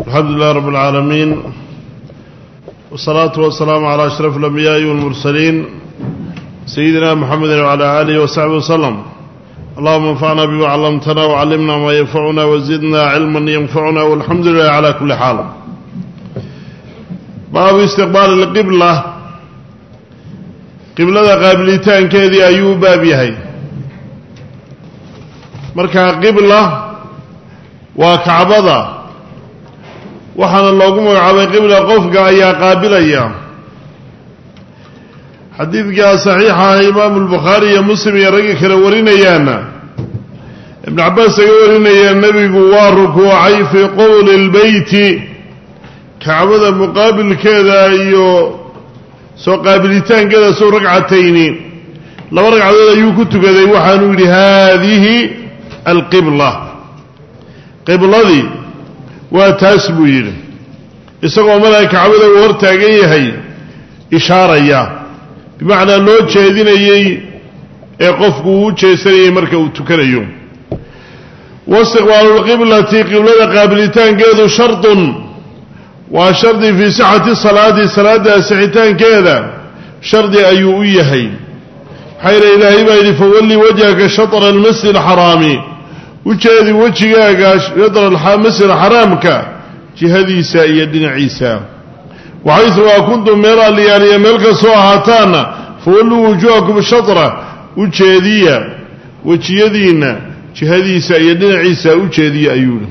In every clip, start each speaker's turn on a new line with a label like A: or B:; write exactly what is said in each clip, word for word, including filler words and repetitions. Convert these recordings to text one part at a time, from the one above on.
A: الحمد لله رب العالمين والصلاة والسلام على أشرف الأنبياء والمرسلين سيدنا محمد وعلى آله وصحبه وسلم. اللهم انفعنا بما علمتنا وعلمنا ما ينفعنا وزدنا علما ينفعنا والحمد لله على كل حال. باب استقبال القبلة قبلة قابلتان كذي أيوب بابيهي مركا قبلة وكعبضة وحنا اللهم على قبلة قفقة يا قابلة يا حديث جاء صحيحة إمام البخاري مسلم يرجع كرورين يانا ابن عباس يقولين يا النبي جوار ركوعي في قول البيت كعبة مقابل كذا أيو سو قابلتان كذا سو ركعتين لو ركعة أيو كنت كذا وحنقول هذه القبلة قبلة ذي وتسبوير isagoo markaa kacbada uu hor taagan yahay ishaaraya bimacnaa loo jeedinayay ee qofku uu jeesanayay marka uu tukanayo wastiqbaalul qiblati qiblada qaabilitaankeedu shardun waa shardi fi sixati salaati salaada sixitaankeeda shardi ayuu u yahay xayra ilaahay baa yidhi fawalli wajhaka shatra almasjid alxaraami ujeedi wejigaaga shatra almasjid alxaraamka jihadiisa iyo dhinaciisa waxaytu waa kuntum meela liyaaliya meel ka soo ahaataana fawallu wujuhakum shatra ujeediya wejiyadiina jihadiisa iyo dhinaciisa ujeediya ayuu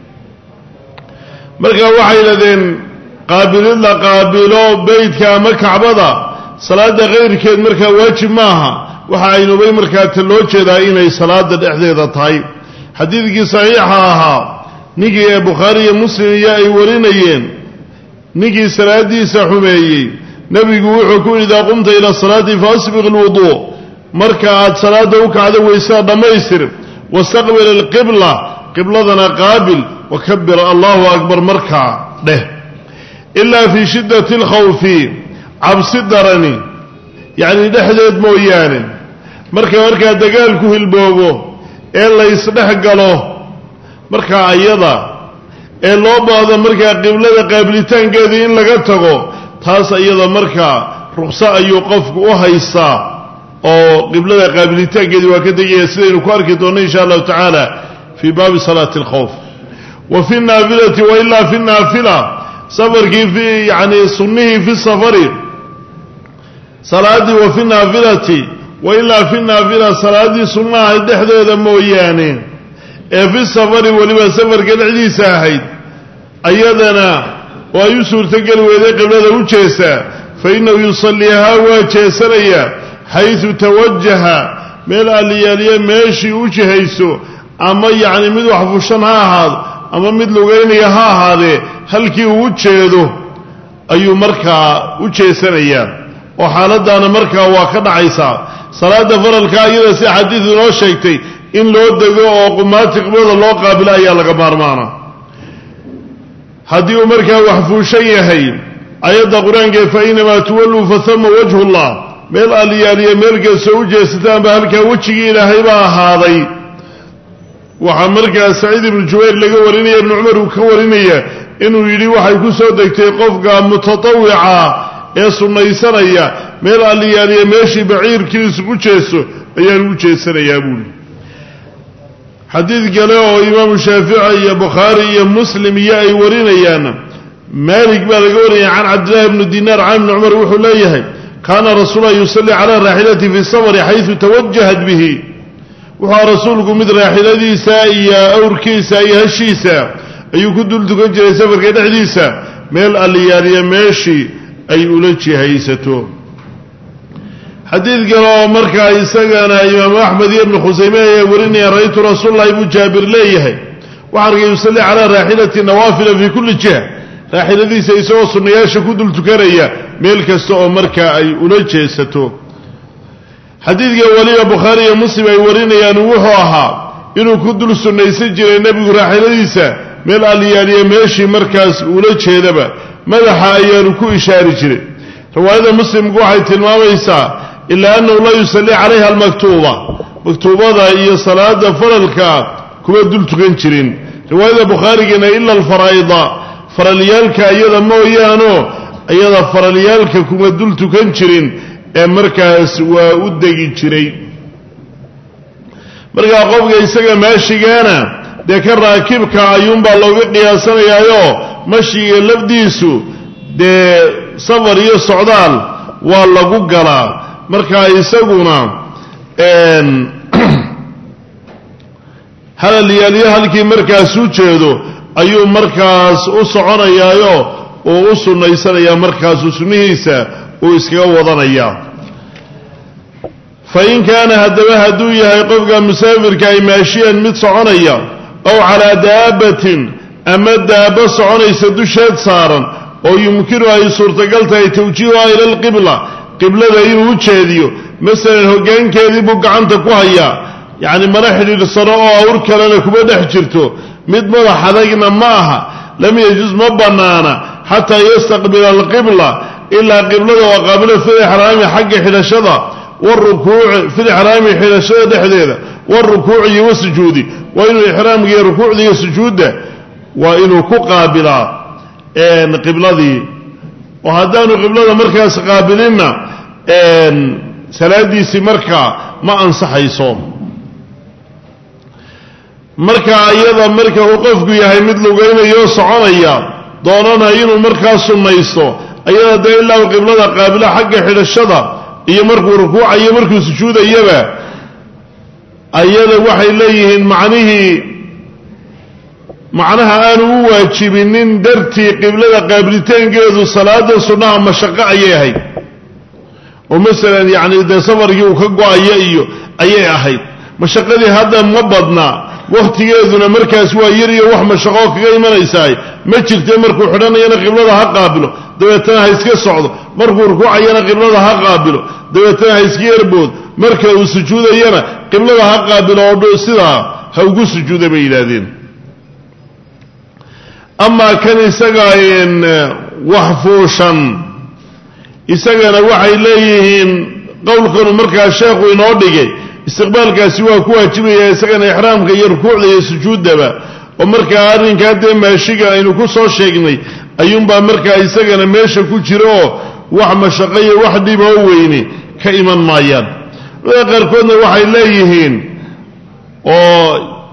A: marka waxay yidhahdeen qaabilid la qaabilo beydka ama kacbada salaada keyrkeed markaa waajib maaha waxa aynubay markaa ta loo jeedaa inay salaada dhexdeeda tahay xadiidkii saxiixa ahaa ninkii ee bukhaari iyo muslim iyo ay warinayeen ninkii salaadiisa xumeeyey nebigu wuxuu ku yidhi idaa qumta ila salaati faasbiq alwuduu marka aad salaada u kacdo weysaa dhammaystir wastaqbil alqibla qibladana qaabil wakabir allahu akbar markaa dheh ilaa fii shiddati alkhawfi cabsi darani yacni dhexdeed mooyaane marka markaa dagaalku hilboobo ee laysdhex galo markaa ayada ee loo baahdo markaa qiblada qaabilitaankeedii in laga tago taas ayada markaa ruqso ayuu qofku u haystaa oo qiblada qaabilitaankeedii waa ka tegaya sidaynu ku arki doonno insha allahu tacaala fii baabi salaati alkhawf wa fi naafilati wa ilaa fi naafila safarkii fi yani sunnihii fi safari salaadii wa fi naafilati wa ilaa fi naafila salaadii sunnaha dhexdeeda mooyaane ee fi safari weliba safarka dhexdiisa ahayd ayadana oo ay u suurtogeli weyday qiblada u jeesaa fa innahu yusalliihaa waa jeesanaya xaysu tawajaha meel aliyaaliya meeshii u jihayso ama yacni mid wax fushan ha ahaado ama mid lugaynaya ha ahaadee halkii uu u jeedo ayuu markaa u jeesanayaa oo xaaladdaana markaa waa ka dhacaysaa salaada faralka iyada si xadiid inoo sheegtay in loo dego oo qumaati qiblada loo qaabilo ayaa laga maarmaana haddii uu markaa wax fuushan yahay ayadda qur-aankee fa inamaa tuwalluu fahama wajhu llah meel aliyaaliya meel kastoo u jeesataanba halkaa wejigii ilaahay baa ahaaday waxaa markaa saciid ibnu jubayr laga warinaya ibnu cumar uu ka warinaya inuu yidhi waxay ku soo degtay qofka mutatawica ee sunnaysanaya meel aliyaaliya meeshii baciirkiisu u jeeso ayaanu u jeesanayaa buuli xadiid kale oo imaamu shaafici iyo bukhaari iyo muslim iyo ay warinayaan maalik baa laga warinaya can cabdillahi bni dinaar can ibni cumar wuxuu leeyahay kaana rasuulullah yusalli calaa raaxilati fi safari xaysu tawajahat bihi wuxuu rasuulku mid raaxiladiisa iyo awrkiisa iyo hashiisa ayuu ku dul tukan jiray safarka dhexdiisa meel aliyaaliya meeshii ay ula jihaysato xadiid kale oo markaa isagana imaamu axmed iyo ibnu khusayme ayaa warinaya ra'aytu rasuululahi buu jaabir leeyahay waxaa arkay yusalli calaa raaxilati nawaafila fii kulli jiha raaxiladiisa isagoo sunnayaasha ku dul tukanaya meel kasta oo markaa ay ula jeesato xadiidka weliba bukhaari iyo muslim ay warinayaan wuxuu ahaa inuu ku dul sunnaysan jiray nebigu raaxiladiisa meel aliyaaliya meeshii markaas ula jeedaba madaxa ayaanu ku ishaari jiray riwaayada muslimku waxay tilmaamaysaa ilaa annahu laa yusallii calayha almaktuuba maktuubada iyo salaada faralka kuma dul tukan jirin riwaayada bukhaarigana ila alfaraa'ida faralyaalka iyada mooyaano iyada faralyaalka kuma dul tukan jirin ee markaas waa u degi jiray markaa qofka isaga maashigaana dee ka raakibka ayuunbaa looga qiyaasanayaayo mashiga lafdiisu dee safar iyo socdaal waa lagu galaa markaa isaguna hadalyaaliyo halkii markaas u jeedo ayuu markaas u soconayaayo uu u sunnaysanayaa markaasuu sunnihiisa uu iskaga wadanayaa fa in kaana haddaba hadduu yahay qofka musaafirka ay maashiyan mid soconaya ow calaa daabbatin ama daabba soconaysa dusheed saaran oo yumkinu ay suurtagal tahay tawjiihuha ila alqibla qiblada inuu u jeediyo masalan hoggaankeedii buu gacanta ku hayaa yacni mana xidhiidhsano oo awr kalena kuma dhex jirto mid madax adagna ma aha lam yajuz ma bannaana xataa yastaqbila alqibla ilaa qiblada waa qaabilo fi lixraami xagga xidhashada warukuuci fi lixraami xidhashada dhexdeeda warukuuci iyo wasujuudi waa inuu ixraamka iyo rukuucda iyo sujuudda waa inuu ku qaabilaa qibladii oo haddaanu qiblada markaas qaabilinna salaadiisii markaa ma ansaxayso markaa iyada marka uu qofku yahay mid lugaynayo soconaya doonana inuu markaa sunnaysto ayada dee ilaa uu qiblada qaabilo xagga xidhashada iyo markuu rukuucayo markuu sujuudayaba ayada waxay leeyihiin macnihii macnaha aanu u waajibinin dartii qiblada qaabilitaankeedu salaada sunnaha mashaqo ayay ahayd oo masalan yacni dee safarkii uu ka go-ayo iyo ayay ahayd mashaqadii hadda ma badna wakhtigeeduna markaas waa yar iyo wax mashaqoo kaga imanaysaay ma jirte markuu xidhanayana qiblada ha qaabilo dabeetana ha iska socdo markuu rukuucayana qiblada ha qaabilo dabeetana ha iska yarbood marka uu sujuudayana qiblada ha qaabilo oo sidaa ha ugu sujuuda bay yidhaahdeen amaa kan isaga wax fuushan isagana waxay leeyihiin qowlkanu markaa sheekhu inoo dhigay istiqbaalkaasi waa ku waajibaya isagana ixraamka iyo rukuucda iyo sujuuddaba oo markaa arrinkaa dee maashiga aynu ku soo sheegnay ayuunbaa markaa isagana meesha ku jira oo wax mashaqo iyo wax dhib oo weyni ka iman maayaan culamada qaarkoodna waxay leeyihiin oo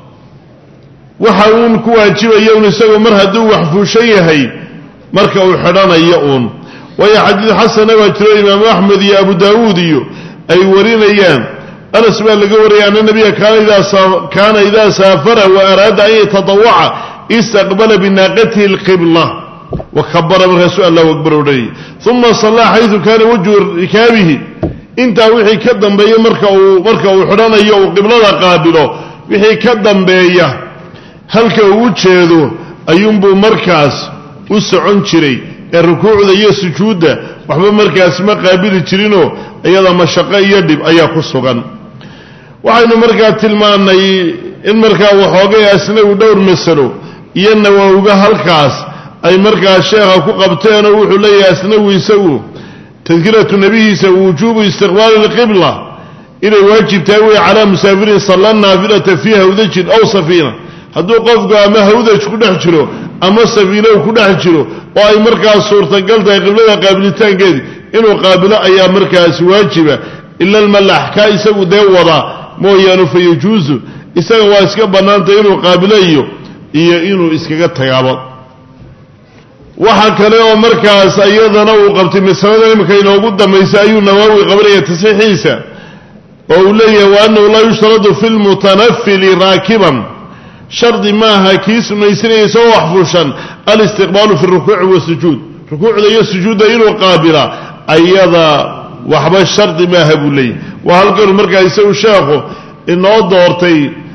A: waxa uun ku waajibaya un isagoo mar hadduu wax fuushan yahay marka uu xidhanayo uun waayo xadiid xasana waa jiro imaamu axmed iyo abu daawuud iyo ay warinayaan anas baa laga wariyay ana nabiya kaana idaa saafara wa araada an yatadawaca istaqbala binaaqatihi alqibla wakabara markaasuu allahu akbar odhanayay uma sallaa xaydu kaana wajhu rikaabihi intaa wixii ka dambeeya marka uu marka uu xidhanayo uu qiblada qaabilo wixii ka dambeeya halka uu u jeedo ayuunbuu markaas u socon jiray ee rukuucda iyo sujuudda waxba markaas ma qaabili jirinoo iyada mashaqo iyo dhib ayaa ku sugan waxaynu markaa tilmaannay in markaa waxoogay asnawi dhowr masalo iyo nawowga halkaas ay markaa sheekha ku qabteenoo wuxuu leeyahay asnawi isagu tadkiratu nebihiisa wujuubu istiqbaali alqibla inay waajib tahay wey calaa musaafirin salla naafilata fii hawdajin aw safiina hadduu qofku ama hawdaj ku dhex jiro ama safiina uu ku dhex jiro oo ay markaas suurtagal tahay qiblada qaabilitaankeedii inuu qaabilo ayaa markaas waajiba ila almalax kaa isagu dee wada mooyaane fa yajuusu isaga waa iska bannaantay inuu qaabilo iyo iyo inuu iskaga tagaabo waxa kale oo markaas iyadana uu qabtay masalada imika inoogu dambaysa ayuu nawaawi qabanaya tasxiixiisa oo uu leeyahay wa annahu laa yushtaradu fi lmutanafili raakiban shardi maaha kii sunaysanaya isagoo wax fuushan alistiqbaalu fi rukuuci wasujuud rukuucda iyo sujuudda inuu qaabila ayada waxba shardi maaha buu leeyahy waa halkanu markaa isagu sheekhu inoo doortay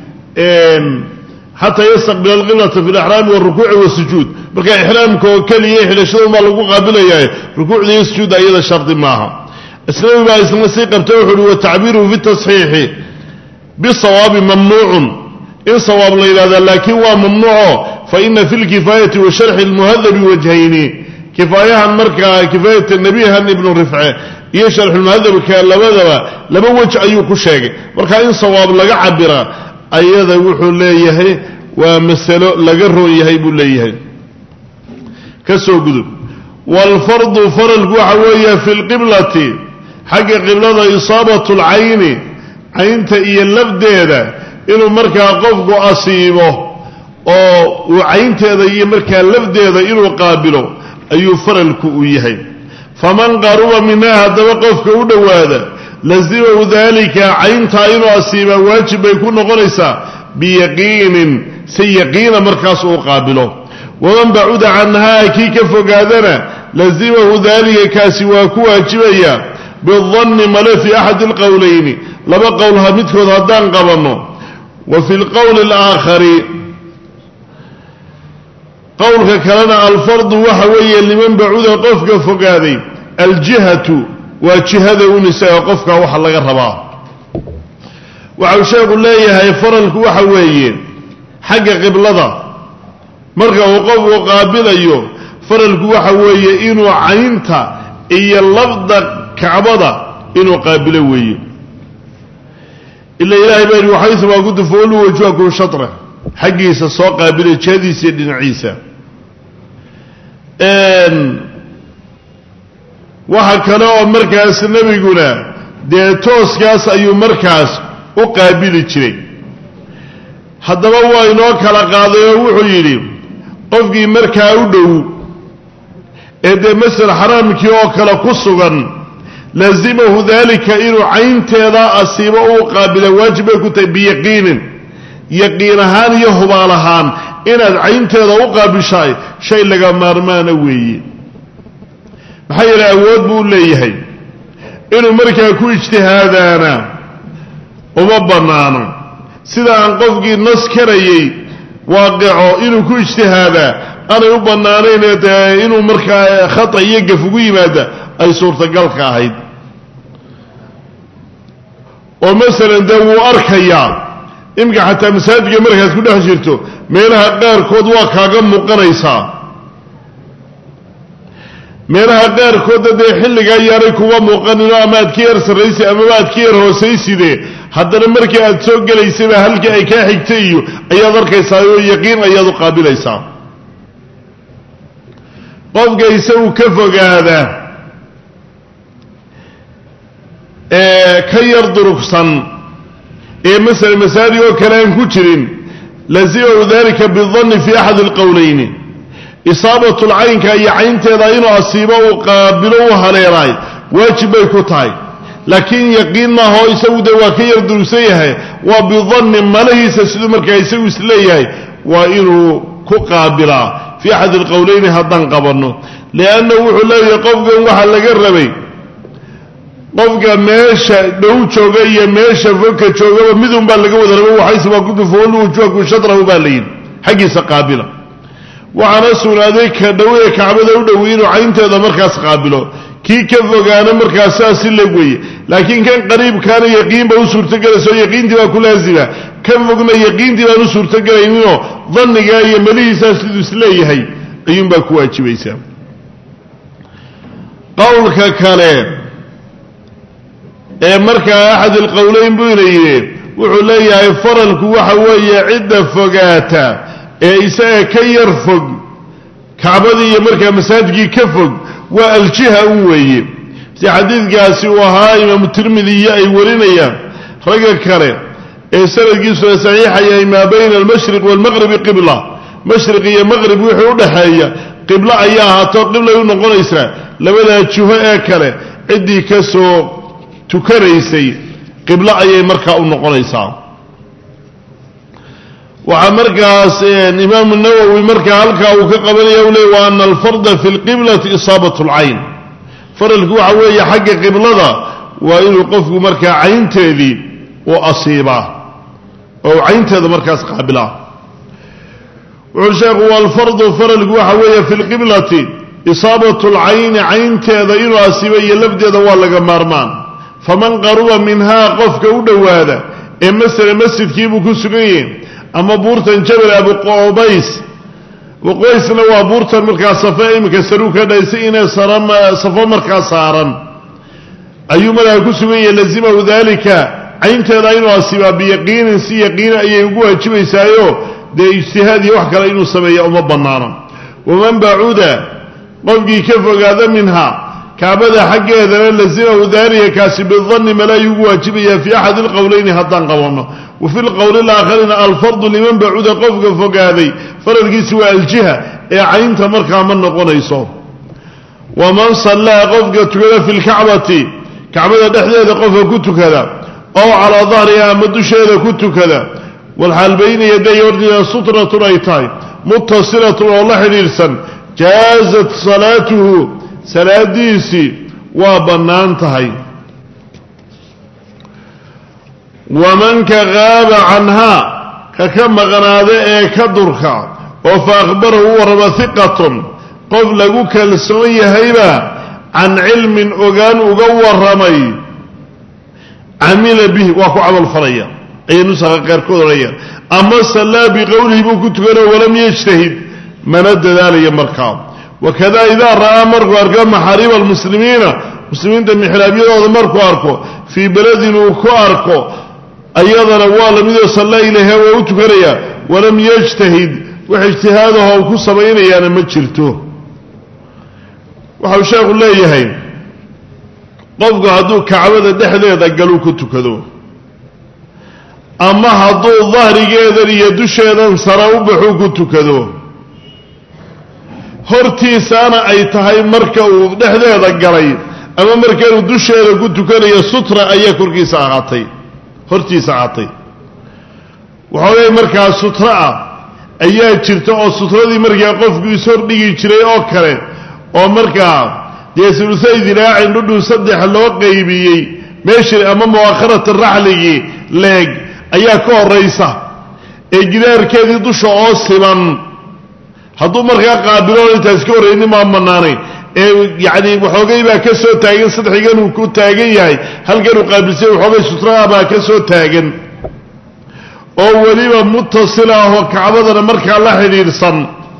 A: xataa yastaqbila alqiblata fi lixraami walrukuuci wasujuud marka ixraamka oo keliya xidhashada baa lagu qaabilayaa rukuucda iyo sujuudda iyada shardi maaha islaami baa isna sii qabtay wuxu uhi watacbiiruhu fi tasxiixi bisawaabi mamnuucun in sawaab la yidhahda laakiin waa mamnuuco fa ina fi lkifaayati wa sharxi lmuhadabi wajhayni kifaayahan markaa kifaayata nebihan ibnu rifce iyo sharxulmuhadabka labadaba laba wej ayuu ku sheegay marka in sawaab laga cabira ayada wuxuu leeyahay waa masalo laga roon yahay buu leeyahay كسو قدب والفرض فرل وحوية في القبلة حق قبلة إصابة العين عين تأيي اللبديدة إنه مركا قفق أصيبه أو عين تأيي مركا اللبديدة إنه قابله أي فرل كؤيه فمن قرب منها هذا وقفك ودواده لزمه ذلك عين تأيي أصيبه واجب يكون غريسا بيقين سيقين مركز قابله ومن بعد عنها كي كفق هذا لزمه ذلك كاسواك واجبيا بالظن ملا في أحد القولين لما قولها مثل هدان قبنه وفي القول الآخر قولك كلنا الفرض وحويا لمن بعد قفك فقاذي الجهة وجهة ونساء قفك وحلق الرباه وعوشاق الله يفرلك وحويا حق قبلة مركا وقف وقابل أيوه فرلك وحويا إنو عينتا إيا اللفظ كعبضة إنو قابل ويه إلا إلهي بأنه وحيث ما قلت فقولوا وجوهكم شطرة حقي سسوى قابل جهدي سيدنا عيسى أن وحكنا مركز النبي قلنا دي توس كاس أيو مركز وقابل جري حتى ما هو إنو كلا قاضي وحيري قفقي مركز ودو إذا مثل حرام كيو كلا قصغا لازمه ذلك إنه عين تيضا أصيبه قابل واجبه كتب بيقين يقينهان يهبالهان إن عين تيضا قابل شيء شيء لغا مارمان وي بحير أود بقول ليه إنه مركا كو اجتهادانا ومبنانا سيدا عن قفقي الناس كريي واقعه إنه كو اجتهادا أنا يبنانين إنه مركا خطأ يقف ويمادا أي صورة قلقة هيد ومثلا دو أركيا إمكا حتى مساجد مركز كلها جرته ميلها غير كود واكاغا مقنيسا ميلها غير كود دي حلقا ياريكو ومقننا أماد كير سريسي أماد كير هو سيسي دي حتى المركز أتسوق ليسي بهلك أي كاحكتيو أيضا أركيسا يقين أيضا قابل إيسا قفق يسو كفق هذا كير درقصا إيه مثل مساري وكلام كترين لزيه ذلك بالظن في أحد القولين إصابة العين كأي عين تضاين أصيبه وقابلوها ليراي واجب يكتاي لكن يقين ما هو يسوي دوا كير درسيه وبظن ما له يسسد مركا يسوي سليه وإنه كقابلا في أحد القولين هدان قبرنه لأنه وحلا يقفق وحل قربي qofka meesha dhow jooga iyo meesha foka jooga midun baa laga wada rabo waxay sabab ku foolu joogo shadrahu baalin xaqiisa qaabila waxana suulaaday ka dhawee kacbada u dhaweeyay caynteeda markaas qaabilo kii ka fogaana markaas si leeyahay laakiin kan qariib kaana yaqiin baa u suurta galayso yaqiintii baa ku laazima kan fogna yaqiintii baa u suurta galayno dhanniga iyo malihiisa sidoo isleeyahay ayuun baa ku waajibaysa qowlka kale ee marka ahad alqawlayn buu leeyahay wuxuu leeyahay faralku waxa weeye cidda fogaata ee isaga ka yar fog kaabadii iyo marka masaajidkii ka fog waa aljiha weeye si xadiidkaasi uu ahaa imaam tirmidhi ay warinayaan raga kale ee sanadkiisu saxiixayay ma bayna al-mashriq wal-maghrib qibla mashriq iyo maghrib wuxuu u dhaxeeya qibla ayaa haato qibla u noqonaysa labada jiho ee kale cidii ka soo tukaraysay qibla ayay marka u noqonaysaa waxa markaas imaam an-nawawi marka halka uu ka qabanaya uu leeyahay waa al-fard fi al-qiblati isabatu al-ayn faralku waxa weeye xagga qiblada waa inuu qofku marka caynteedii oo asiiba oo caynteeda markaas qaabila wuxuu sheegay wal fard faralku waxa weeye fi al-qiblati isabatu al-ayn caynteeda inuu asiiba iyo labdeeda waa laga maarmaan faman qaruba minha qofka u dhawaada ee masala masjidkii buu ku sugan yahay ama buurtan jabal abu qubays waqoysna waa buurtan markaa safa imika saruka dhaysay inay sarama safa markaa saaran ayuu markaa ku sugan yahay lazima wadalika aynteeda inuu asiba biyaqiin si yaqiin ayay ugu waajibaysaayo de ijtihaadi wax kale inuu sameeyo uma banaano waman ba'uda qofkii ka fogaada minhaa kacbada xaggeedana lazimahu daaniya kaasi bidanni malaa yugu waajibayaa fii axadi alqowleyni haddaan qabanno wa fi lqowli alaakharina alfardu liman bacuda qofka fogaaday faradkiisi waa aljiha ee caynta markaa ma noqonayso waman sallaa qofka tukada fi lkacbati kacbada dhexdeeda qofka ku tukada ow calaa dahriha ama dusheeda ku tukada walxaal bayna yaday horteeda sutratun ay tahay muttasilatun oo la xidhiidhsan jaazat salaatuhu salaadiisii waa bannaan tahay wamanka qaaba canhaa ka ka maqnaada ee ka durka oo fa akhbarahu u warrama hiqatun qof lagu kalsoon yahayba can cilmin ogaan uga warramay camila bihi waa ku camal falaya ayay nusaqa qaarkood odhanayaan ama sallaa biqowlihi buu ku tukanayo walam yajtahid mana dadaalaya markaa wakada idaa ra'aa markuu arko maxaariib almuslimiina muslimiinta mixraabyadooda markuu arko fii beledin uu ku arko ayadana waa lamidoo sallaa ilayha waa u tukanaya walam yajtahid wax ijtihaadaho u ku samaynayaana ma jirto waxau sheekhu leeyahay qofku hadduu kacbada dhexdeeda galuu ku tukado ama hadduu dahrigeedan iyo dusheedan sara u baxuu ku tukado hortiisaana ay tahay marka uu dhexdeeda galay ama markainuu dusheeda ku tukanayo sutra ayaa korkiisa ahaatay hortiisa ahaatay waxoogay markaa sutra ah ayaa jirta oo sutradii markaa qofku ishordhigi jiray oo kale oo markaa dee sulusay diraacin dhudhun saddex loo qaybiyey meeshii ama mu'akharata raxligii leeg ayaa ka horaysa ee gidaarkeedii dusha oo siman hadduu markaa qaabilo intaas ka horraynin maa bannaanayn ee yacni waxoogay baa ka soo taagan sadxigan uu ku taagan yahay halkan uu qaabilsay waxoogay sutraha baa ka soo taagan oo weliba muttasil ah oo kacbadana markaa la xidhiidhsan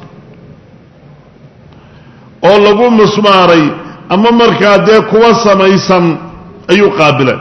A: oo lagu musmaaray ama markaa dee kuwa samaysan ayuu qaabilay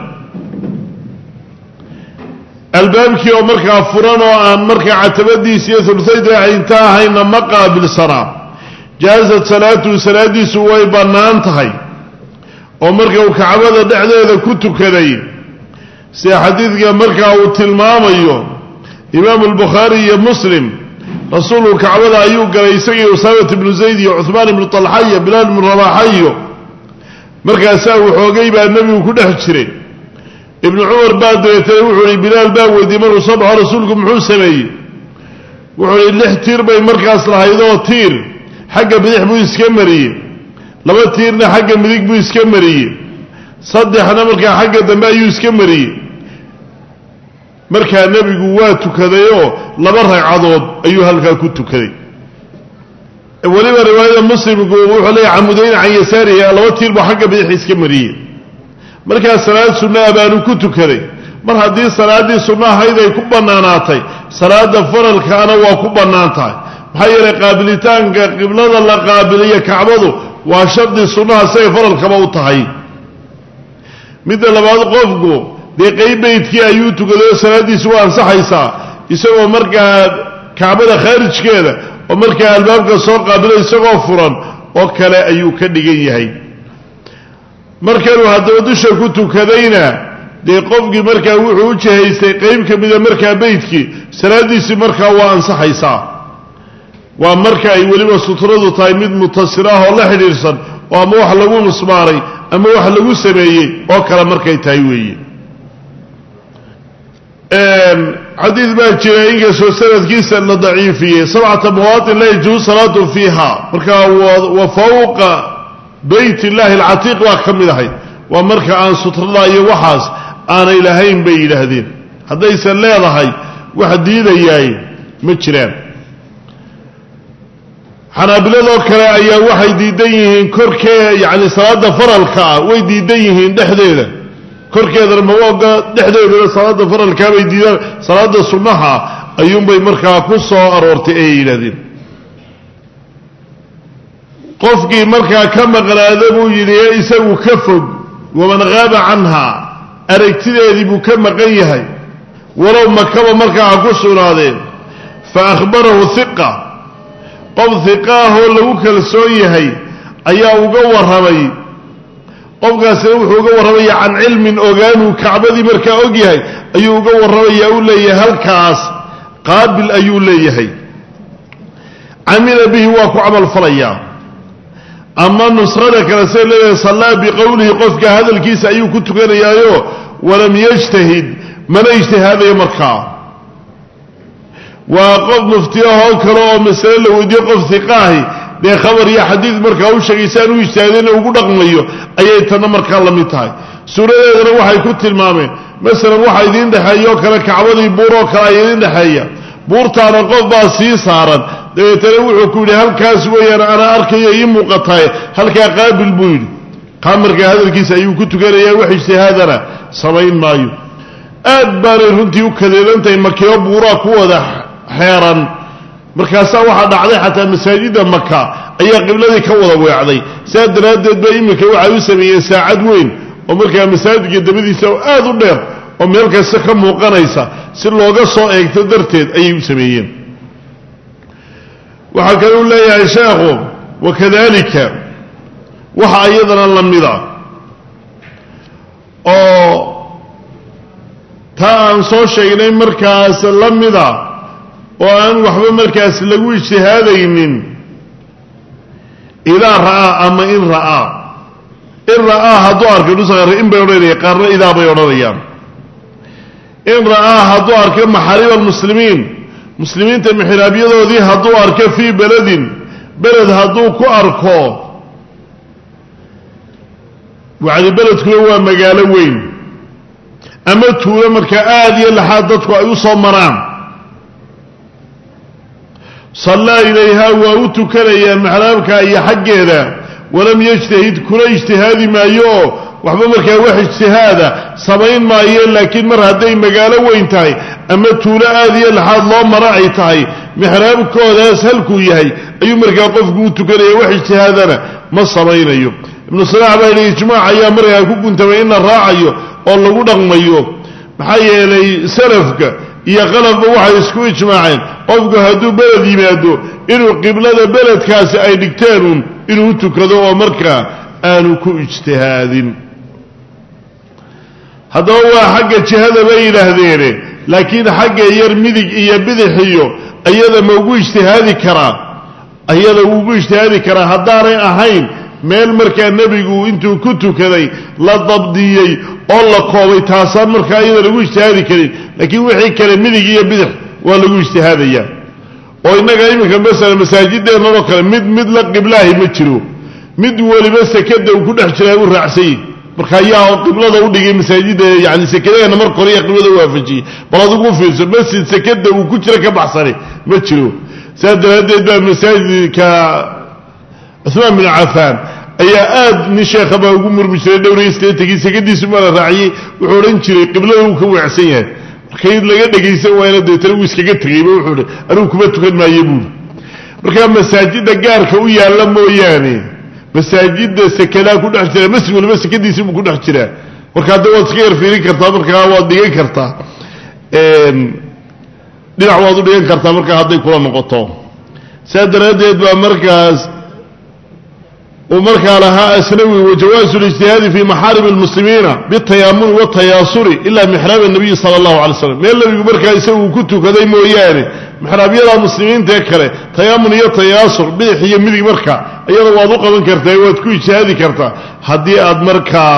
A: albaabkii oo markaa furan oo aan markaa catabadiisi iyo ulusaydra inta ahayna ma qaabilsanaa jaazat salaatuhu salaadiisu way bannaan tahay oo marka uu kacbada dhexdeeda ku tukaday sida xadiidka markaa uu tilmaamayo imaamu albukhaari iyo muslim rasuulku kacbada ayuu galay isagii usaamat ibnu zayd iyo cuhmaan ibnu talxa iyo bilaal ibnu rabaaxa iyo markaasaa waxoogay baa nebigu ku dhex jiray ibnu cumar baa dabeetay wuxuu ihi bilaal baa weydiiyey markuu soo baxo rasuulku muxuu sameeyey wuxuu ihi lix tiir bay markaas lahaydoo tiir xagga bidix buu iska mariyey laba tiirna xagga midig buu iska mariyey saddexna markaa xagga dambe ayuu iska mariyey markaa nebigu waa tukadayoo laba ragcadood ayuu halkaa ku tukaday weliba riwaayada muslimku wuxuu leeyahy camudayna can yasaarihi laba tiir buu xagga bidix iska mariyey markaa salaad sunnaha baanu ku tukaday mar haddii salaaddii sunna ahayd ay ku bannaanaatay salaada faralkaana waa ku bannaan tahay maxaa yeelay qaabilitaanka qiblada la qaabiliyo kacbadu waa shardi sunnaha siay faralkaba u tahay midda labaad qofku dee qayb beydkii ayuu tukaday oo salaaddiisi waa ansaxaysaa isagoo markaa kacbada khaarijkeeda oo markaa albaabka soo qaabilay isagoo furan oo kale ayuu ka dhigan yahay markanuu haddaba dusha ku tukadayna dee qofkii markaa wuxuu u jihaystay qayb ka mida markaa beydkii salaaddiisii markaa waa ansaxaysaa waa marka ay weliba sutradu tahay mid mutasir ah oo la xidhiidhsan oo ama wax lagu musmaaray ama wax lagu sameeyey oo kale markay tahay weeye xadiid baa jira inkastoo sanadkiisa la daciifiyey sabcata mawaatin la yajuuzu salaatu fiiha markaa wa fawqa bayt illaahi alcatiiq waa ka mid ahayd waa marka aan sutrada iyo waxaas aanay lahayn bay yidhaahdeen haddaysan leedahay wax diidayaay ma jiraan xanaabiladoo kale ayaa waxay diidan yihiin korkee yacni salaada faralka ah way diidan yihiin dhexdeeda korkeedana maba ogola dhexdeedana salaada faralkaa bay diidaan salaada sunnaha ayuunbay markaa ku soo aroortay ayay yidhahdeen qofkii markaa ka maqnaada buu yidhi ee isagu ka fog waman qaaba canhaa aragtideedii buu ka maqan yahay walow makaba markaa ha ku sugnaadeen fa akhbarahu hiqa qof hiqa ahoo lagu kalsoon yahay ayaa uga warramay qofkaasina wuxuu uga warramaya can cilmin ogaanuu kacbadii markaa og yahay ayuu uga warramaya uu leeyahay halkaas qaabil ayuu leeyahay camila bihi waa ku camal falayaa ama nusrada kale say leeyahay sallaa biqowlihi qofka hadalkiisa ayuu ku tukanayaayo walam yajtahid mana ijtihaadayo markaa waa qof muftiyahoo kale oo masale la weydiiyo qof hiqaahi dee khabar iyo xadiid markaa u sheegaysaan u ijtihaadeen ugu dhaqmayo ayay tana markaa la mid tahay suuradeedana waxay ku tilmaameen masalan waxa idiin dhexeeya oo kale kacbadii buur oo kale ay idiin dhexeeya buurtaana qof baa sii saaran dabeetana wuxuu ku yidhi halkaas weeyaan anaa arkayo ii muuqataye halkaa qaabil buu yidhi kaa markaa hadalkiisa ayuu ku tukanayaa wax ijtihaadana samayn maayo aad baanay runtii u kadeedantahay makiyo buuraa ku wada xeeran markaasaa waxaa dhacday xataa masaajidda maka ayaa qibladii ka wada weecday sidaa daraaddeed ba iminka waxay u sameeyeen saacad weyn oo markaa masaajidka dabadiisa aad u dheer oo meel kasta ka muuqanaysa si looga soo eegto darteed ayay u sameeyeen waxaa kale uu leeyahay sheekhu wakadalika waxa iyadana la mida oo taa aan soo sheegnay markaas la mida oo aan waxba markaas lagu ijtihaadaynin idaa ra'aa ama in ra'aa in ra'aa hadduu arko nusaqar in bay odhanayaan qaarna idaa bay odhanayaan in ra'aa hadduu arko maxaarib almuslimiin muslimiinta mixraabyadoodii hadduu arko fii beledin beled hadduu ku arko wacdi beledkuna waa magaalo weyn ama tuulo markaa aada iyo laxaad dadku ay u soo maraan sallaa ilayhaa waa u tukanayaa maxraabka iyo xaggeeda walam yajtahid kuna ijtihaadi maayo oo waxba markaa wax ijtihaada samayn maayo laakiin mar hadday magaalo weyn tahay ama tuulo aada iyo laxaad loo mara ay tahay mixraabkoodaas halkuu yahay ayuu markaa qofku u tukanaya wax ijtihaadana ma samaynayo ibnu salaax baa yidhi ijmaac ayaa markaa ku guntamay in la raacayo oo lagu dhaqmayo maxaa yeelay salafka iyo qalabba waxay isku ijmaaceen qofku hadduu beled yimaado inuu qiblada beledkaasi ay dhigteenun inuu u tukado oo markaa aanu ku ijtihaadin haddaba waa xagga jihada bay yidhaahdeene laakiin xagga yar midig iyo bidixiyo ayada ma ugu ijtihaadi karaa ayada ugu ijtihaadi karaa haddaanay ahayn meel markaa nebigu intuu ku tukaday la dabdiyey oo la koobay taasaan markaa iyada lagu ijtihaadi karin laakiin wixii kale midig iyo bidix waa lagu ijtihaadayaa oo innaga iminka masala masaajideennan oo kale mid mid la qiblaahi ma jiro mid weliba sekada uu ku dhex jiraa u raacsanyay marka ayaa qiblada u dhigay masaajidda yani sekadaheena marka hore qiblada waafajiyey bal adigu fiirso masjid sekada uu ku jira ka baxsani ma jiro saa daraaddeed baa masaajidka Uthman bin Affan ayaa aad nin sheekha baa ugu murmi jiray dhowraysta tagii sekadiisu ma la raaciyay wuxuu oran jiray qiblada uu ka weecsan yahay markay laga dhageysan waayna deetana uu iskaga tagay wuxuu yiri anigu kuma tukan maayo buu marka masaajidda gaarka u yaala mooyaane masaajidda sekada ku dhex jira masjid waliba sekadiisu ku dhex jira marka hadda waad iska yarfiirin kartaa marka waad dhigan kartaa een dhinac waad u dhigan kartaa marka hadday kula noqoto saadaradeed baa markaas ومركا لها أسنوي وجواز الاجتهاد في محارم المسلمين بالتيامن والتياسر إلا محراب النبي صلى الله عليه وسلم ما الذي مركا يسوي كتو كذا موياني محراب يلا المسلمين تذكره تيامن يتياسر بيحي مذي مركا أيضا واضوقا من كرتا وتكو اجتهادي كرتا هدي أد مركا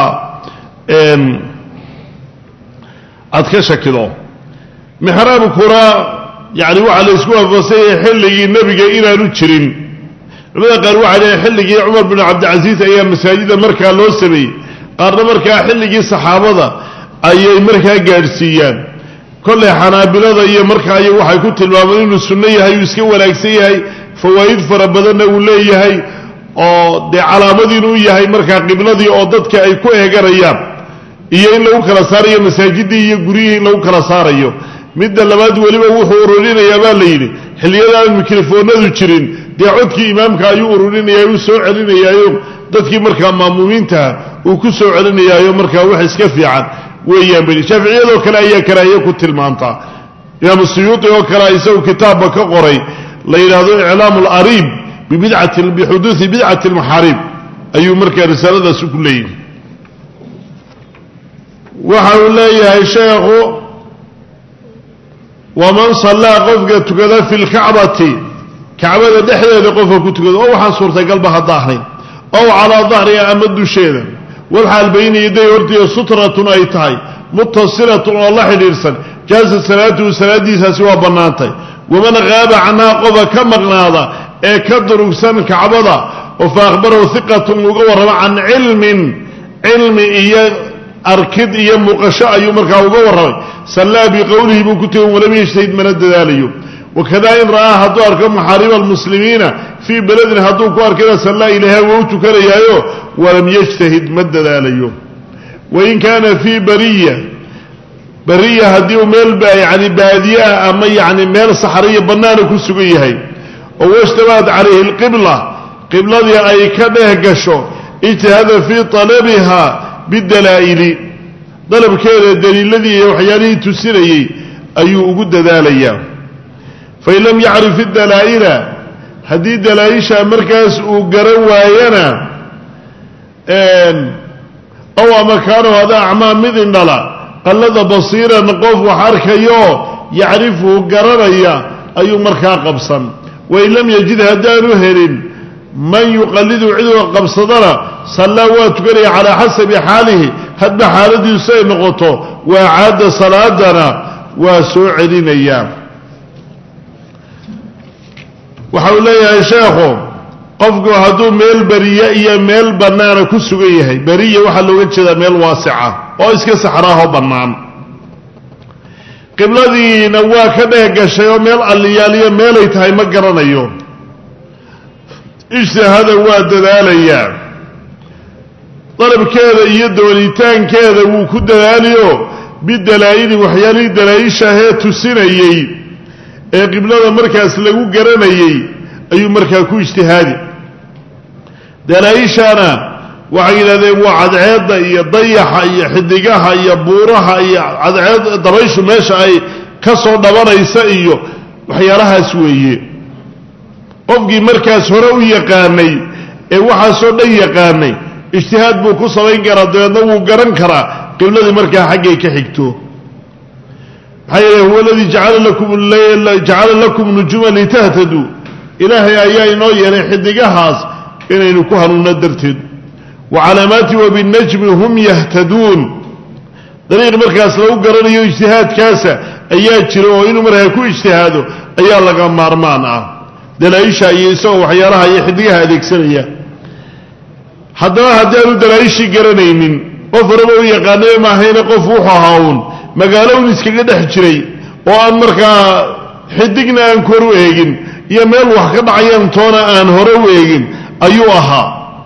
A: أدكشا كده محراب كرا يعني وعلى اسمه الرسول حلي النبي إلى نتشرين لماذا قالوا على حلقي عمر بن عبد العزيز أيام مساجد مركا لو سمي قالوا مركا حلقي الصحابة أيام مركا قارسيان كل حنابلة أيام مركا أيام وحي كنت المامنين السنية هاي يسكوا لأكسية هاي فوائد فربضنا وليه هاي أو دي علامة نوية هاي مركا قبلة أو ضدك أي كوية قريام إيان لو كلا صاريا مساجد يقريه لو كلا صاريا مدى لماد ولما وحورولين يا بالليلي حليانا الميكروفون ذو تشرين dee codkii imaamka ayuu ururinayay uu soo celinayay dadkii markaa maamuumiinta uu ku soo celinayay markaa wax iska fiican weeyaan bari shafiiciyada kale ayaa karaayo ku tilmaanta imaam suyuuti oo kale isagu kitaab ka qoray la yiraahdo i'laamul arib bi bid'ati bi huduth bid'ati al muharib ayuu markaa risaaladaasi ku leeyahay waxa uu leeyahay sheekhu waman sallaa qofka tukada fi lkacbati kacbada dhexdeeda qofka ku tukada oo waxaan suurtagalba hadda ahayn ow calaa dahriha ama dusheeda walxaal bayna yaday hortiyo sutratun ay tahay muttasilatun oo la xidhiirsan jaaza salaatuhu salaadiisaasi waa bannaantay waman qaaba canhaa qofa ka maqnaada ee ka durugsan kacbada oo fa akhbarahu hiqatun uga warrama can cilmin cilmi iyo arkid iyo muuqasho ayuu markaa uga warramay sallaa biqowlihi buu ku tegin walam yajtahid mana dadaalayo wakada in ra'aa hadduu arko maxaariba almuslimiina fii beledin hadduu ku arkana sallaa ilaha waa u tukanayaayo walam yajtahid ma dadaalayo wain kaana fii bariya bariya haddii uu meel yani baadiye ah ama yani meel saxariya bannaana ku sugan yahay oo washtabahat calayhi alqibla qibladii ay ka dheh gasho ijtihada fii talabiha bidalaa'ili dalabkeeda daliiladii iyo waxyaalihii tusinayey ayuu ugu dadaalayaa fain lam yacrif idalaa'ila haddii dalaaisha markaas uu garan waayana ow ama kaanu hada acmaa mid indhala qallada basiiran qof wax arkayo yacrifhu garanaya ayuu markaa qabsan wain lam yajid haddaanu helin man yuqallidu ciduu qabsadana sallaa waa tukanaya calaa xasabi xaalihi hadba xaaladiisu ay noqoto waa caada salaadana waa soo celinayaa waxa uu leeyahay sheekhu qofku hadduu meel beriye iyo meel bannaana ku sugan yahay beriya waxaa looga jeedaa meel waasica oo iska saxraahoo bannaan qibladiina waa ka dheh gashay oo meel alliyaaliyo meelay tahay ma garanayo ijtihaada waa dadaalayaa dalabkeeda iyo doonitaankeeda wuu ku dadaaliyo bidalaa'ili waxyaalihii dalaaishaahee tusinayey ee qiblada markaas lagu garanayey ayuu markaa ku ijtihaadi dalaaishana waxay yidhahdeen waa cadceedda iyo dayaxa iyo xidigaha iyo buuraha iyo cadceed dabayshu meesha ay ka soo dhabanaysa iyo waxyaalahaas weeye qofkii markaas hore u yaqaanay ee waxaasoo dhan yaqaanay ijtihaad buu ku samayn karaa dabeedna wuu garan karaa qibladii markaa xaggay ka xigto maxaa yeele huwa aladii jacala lakum leyla jacala lakum nujuuma litahtaduu ilaahay ayaa inoo yeelay xidigahaas inaynu ku hanuunno darteed wa calaamaati wa binajmi hum yahtaduun dariiq markaas lagu garanayo ijtihaadkaasa ayaa jira oo inuu markaa ku ijtihaado ayaa laga maarmaan ah dalaaisha iyo isagoo waxyaalaha iyo xidigaha adeegsanaya haddaba haddaanu dalaaishii garanaynin qof horeba u yaqaanay maahayna qof wuxuu ahaa uun magaalo un iskaga dhex jiray oo aan markaa xidigna aan kor u eegin iyo meel wax ka dhacayaan toona aan hore u eegin ayuu ahaa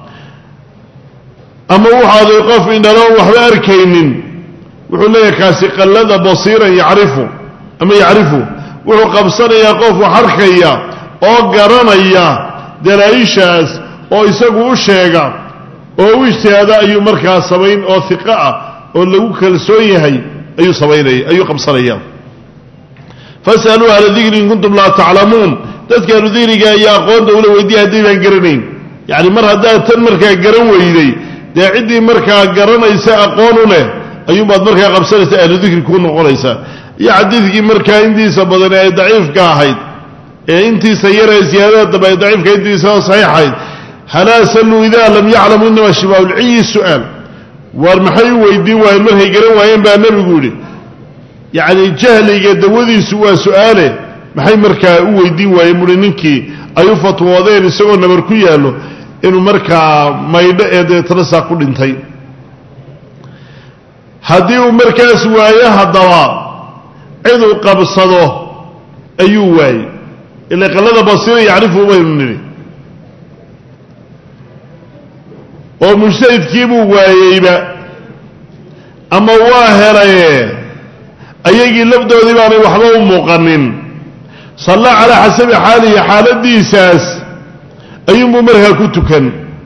A: ama wuxaaday qof indhaloon waxba arkaynin wuxuu leeyahay kaasi qallada basiiran yacrifu ama yacrifu wuxuu qabsanayaa qof wax arkaya oo garanaya dalaaishaas oo isagu u sheega oo u ijtihaada ayuu markaa samayn oo hiqo ah oo lagu kalsoon yahay ayuu samaynaya ayuu qabsanaya fasaluu ahla dikri in kuntum laa taclamuun dadkaanu dikriga iyo aqoonta ula weydiiya haddii baan garanayn yacni mar haddaad tan markaa garan weyday dee ciddii markaa garanaysa aqoon u leh ayuunbaad markaa qabsanaysa ahlu dikri kuu noqonaysaa iyo xadiidkii markaa intiisa badan ee daciifka ahayd ee intiisa yaree siyaadada dambe ee daciifka intiisa saxiixayd halaa salluu idaa lam yaclamu inama shibaahu lciyi su-aal waar maxay u weydiin waayeen markay garan waayeen baa nebigu yidhi yacni jahliga dawadiisu waa su-aale maxay markaa u weydiin waayeen buhi ninkii ay u fatwoodeen isagoo nabar ku yaallo inuu markaa maydho ee deetana saa ku dhintay haddii uu markaas waayo haddaba ciduu qabsado ayuu waayey ila qallada basiira yacrifu baynu nidhi oo mujtahidkiibuu waayeyba ama waa helaye ayagii lafdoodii baanay waxba u muuqanin sallaa calaa xasabi xaalihi xaaladiisaas ayuunbuu markaa ku tukan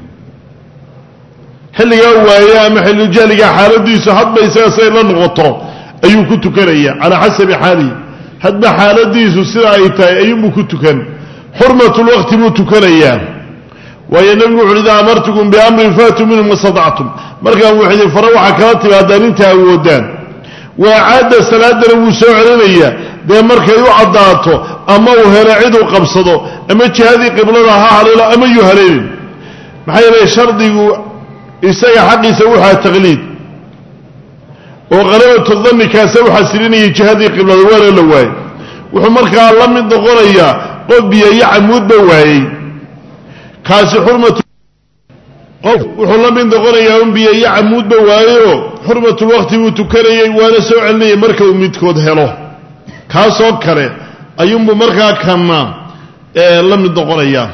A: xilligaa waaye ama xillu jahligaa xaaladiisu hadba isaga say la noqoto ayuu ku tukanaya calaa xasabi xaalihi hadba xaaladiisu sida ay tahay ayuunbuu ku tukan xurmatulwaqti buu tukanayaa waayo nebigu wuxu idaa amartukum biamrin faatuu minhu ma statactum markaan wuxuu faro waxaa kala timaadaan inta awoodaan waa caada salaadana wuu soo celinayaa dee markay u caddaato ama uu helo cid uu qabsado ama jihadii qiblada ha haleelo ama yuu haleelin maxaa yeelay shardigu isaga xaqiisa waxaa taqliid oo qalabatu dhanni kaasa u xasilinayay jihadii qiblada waana la waayey wuxuu markaa la mid noqonayaa qof biyo iyo camuudba waayey kaasi xurmatu qof wuxuu la mid noqonayaa un biyo iyo camuudba waayeyoo xurmatul waqti buu tukanayay waana soo celinayay marka uu midkood helo kaasoo kale ayuunbuu markaa kana la mid noqonayaa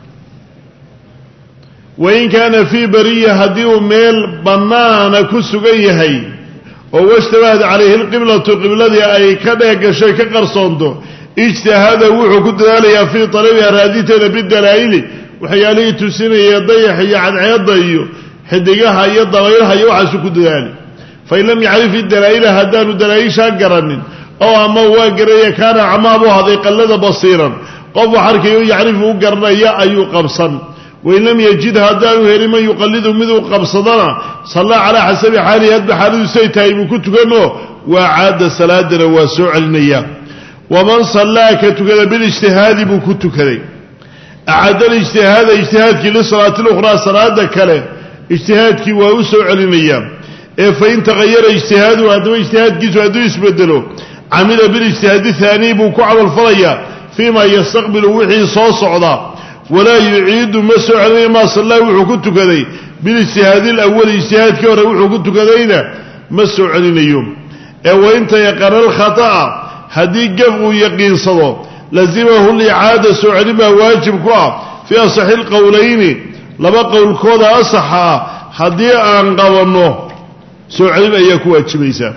A: wain kaana fii bariya haddii uu meel bannaana ku sugan yahay oo washtabahad calayhi lqiblatu qibladii ay ka dheegashay ka qarsoonto ijtihaada wuxuu ku dadaalayaa fii talabiha raadinteeda bidalaa'ili waxyaalihii tusinaya dayax iyo cadceedda iyo xidigaha iyo dabaylaha iyo waxaasuu ku dadaali fain lam yacrif idalaa'ila haddaanu dalaa'ishaa garanin oo ama waa garaya kaana acmaabuu haday qallada basiiran qof wax arkayo yacrifu u garanaya ayuu qabsan wain lam yajid haddaanu helin man yuqallidu miduu qabsadana sallaa calaa xasabi xaalihi hadba xaaladu say tahay buu ku tukanoo waa caada salaadana waa soo celinaya waman sallaa ka tukada bilijtihaadi buu ku tukaday acadda lijtihaada ijtihaadkii lisalaati lukhraa salaada kale ijtihaadkii waa u soo celinayaa ee fain tagayara ijtihaaduhu haddaba ijtihaadkiisu hadduu isbedelo camila bilijtihaadi haaniy buu ku camalfalayaa fii ma yastaqbilu wixii soo socda walaa yuciidu ma soo celinayo maa sallaa wuxuu ku tukaday bilijtihaadi alawali ijtihaadkii hore wuxuu ku tukadayna ma soo celinayo ee wain tayaqana alkhata'a haddii gaf uu yaqiinsado lazimahu licaada soo celin baa waajib ku ah fii asaxi lqowlayni laba qowlkooda asaxa ah haddii aan qabanno soo celin ayaa ku waajibaysaa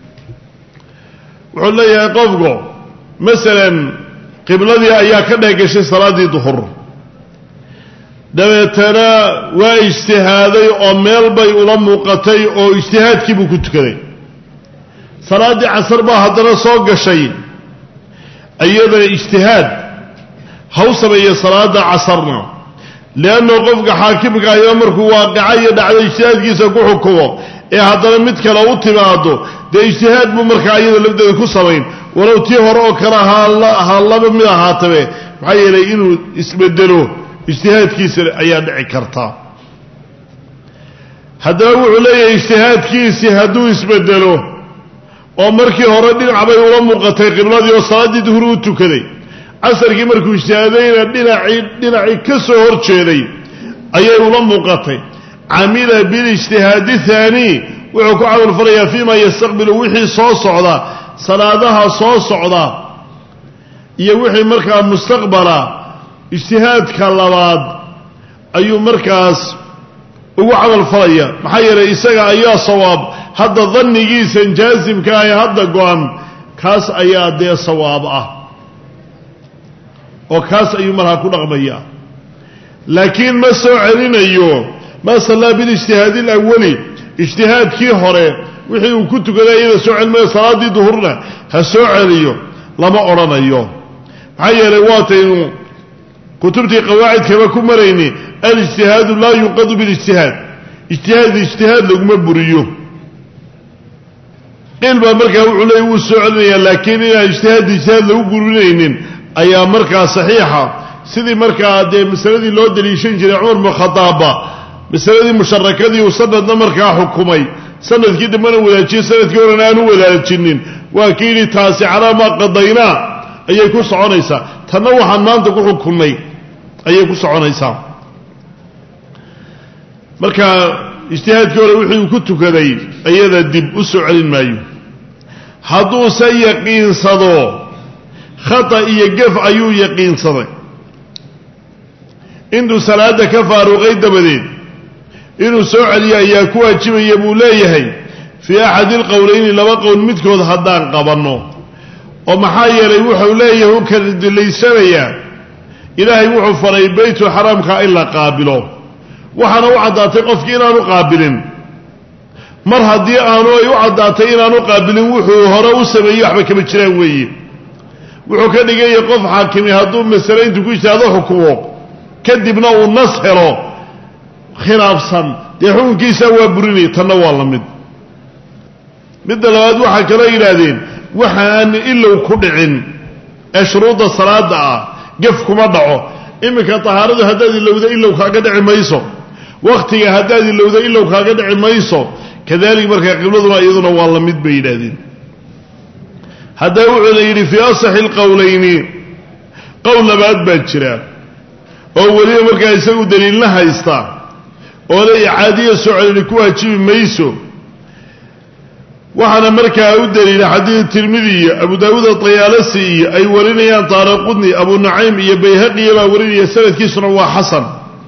A: wuxuu leeyahay qofku masalan qibladii ayaa ka dheegashay salaaddii duhur dabeetana waa ijtihaaday oo meel bay ula muuqatay oo ijtihaadkii buu ku tukaday salaaddii casar baa haddana soo gashay iyadana ijtihaad ha u sameeya salaada casarna leanno qofka xaakimka ayaa markuu waaqica iyo dhacdo ijtihaadkiisa ku xukumo ee haddana mid kale u timaado dee ijtihaad buu markaa iyada lafdeeda ku samayn walow tii hore oo kale ha laba mid ahaatabe maxaa yeelay inuu isbedelo ijtihaadkiisa ayaa dhici karta haddaba wuxuu leeyahay ijtihaadkiisii hadduu isbedelo oo markii hore dhinac bay ula muuqatay qibladii oo salaaddii duhur u tukaday casarkii markuu ijtihaadayna dhinacii dhinacii ka soo hor jeeday ayay ula muuqatay camila bilijtihaadi haani wuxuu ku camalfalayaa fii ma yastaqbilu wixii soo socda salaadaha soo socda iyo wixii markaa mustaqbala ijtihaadka labaad ayuu markaas ugu camalfalaya maxaa yeelay isaga ayaa sawaab hadda dannigiisan jaasimka ah ee hadda go-an kaas ayaa dee sawaab ah oo kaas ayuu markaa ku dhaqmaya laakiin ma soo celinayo ma sallaa bilijtihaadi alawali ijtihaadkii hore wixii uu ku tukaday iyada soo celinayo salaaddii duhurna ha soo celiyo lama odhanayo maxaa yeelay waataynu kutubtii qawaacidkaba ku marayni alijtihaadu laa yunqadu bilijtihaad ijtihaad ijtihaad laguma buriyo qiil baa markaa wuxuu leeyay wuu soo celinayaa laakiin inaan ijtihaad ijtihaad lagu gurinaynin ayaa markaa saxiixa sidii markaa dee masaladii loo daliishan jiray cumar bnu khadaabba masaladii musharakadii uu sanadna markaa xukumay sanadkii dambana wadaajiyey sanadkii horena aanu wadaajinin waa kii yidhi taasi calaa maa qadaynaa ayay ku soconaysaa tanna waxaan maanta ku xukunnay ayay ku soconaysaa marka ijtihaadkii hore wixii uu ku tukaday iyada dib u soo celin maayo hadduuse yaqiinsado khata iyo gef ayuu yaqiinsaday intuu salaada ka faaruqay dabadeed inuu soo celiyo ayaa ku waajibaya buu leeyahay fii axadi alqowlayni laba qowl midkood haddaan qabanno oo maxaa yeelay wuxuu leeyahay u kala dilaysanayaa ilaahay wuxuu faray baytul xaraamka in la qaabilo waxaana u caddaatay qofkii inaanu qaabilin mar haddii aanu ay u caddaatay inaanu qaabilin wuxuu hore u sameeyey waxba kama jiraan weeye wuxuu ka dhigaya qof xaakimi hadduu masale intuu ku ijtihaado xukumo kadibna uu nas helo khilaafsan dee xukunkiisa waa burinaya tanna waa la mid midda labaad waxaa kaloo yidhaahdeen waxa aan ilow ku dhicin ee shuruudda salaada ah gaf kuma dhaco iminka tahaaradu haddaad ilowda ilow kaaga dhici mayso wakhtiga haddaad ilowda ilow kaaga dhici mayso kadalik markaa qibladuna iyaduna waa la mid bay yidhaahdeen haddaba wuxuuna yidhi fii asaxi alqowlayni qowl labaad baa jira oo weliba markaa isagu daliilna haysta oo la icaadiya soo celini ku waajibi mayso waxaana markaa u daliila xadiid tirmidi iyo abu daawuud atayaalasi iyo ay warinayaan taariqudni abu nucaym iyo bayhaqiya baa warinaya sanadkiisuna waa xasan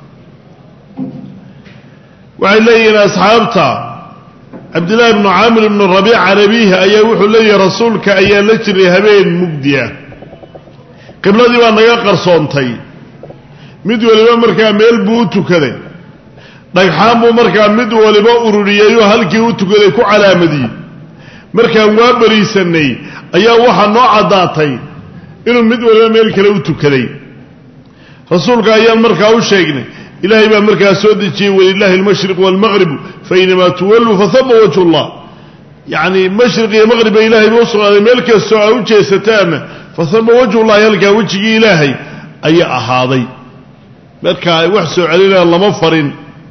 A: waxay leeyihiin asxaabta cabdillahi ibnu caamir ibnu rabiic carabihi ayaa wuxuu leeyahay rasuulka ayaa la jiray habeen mugdiya qibladii baa naga qarsoontay mid waliba markaa meel buu u tukaday dhagxaan buu markaa mid waliba ururiyayoo halkii u tukaday ku calaamadiyey markaan waa bariisanay ayaa waxaa noo caddaatay inuu mid waliba meel kale u tukaday rasuulka ayaan markaa u sheegnay ilaahay baa markaa soo dejiyey walilaahi almashriq waalmaqribu fainamaa tuwalluu fahama wajhu llah yacni mashriq iyo maqrib ba ilahay ba u sugnaaday meel kastoo aa u jeesataanna fahama wajhullahi halkaa wejigii ilaahay ayaa ahaaday markaa ay wax soo celinayaan lama farin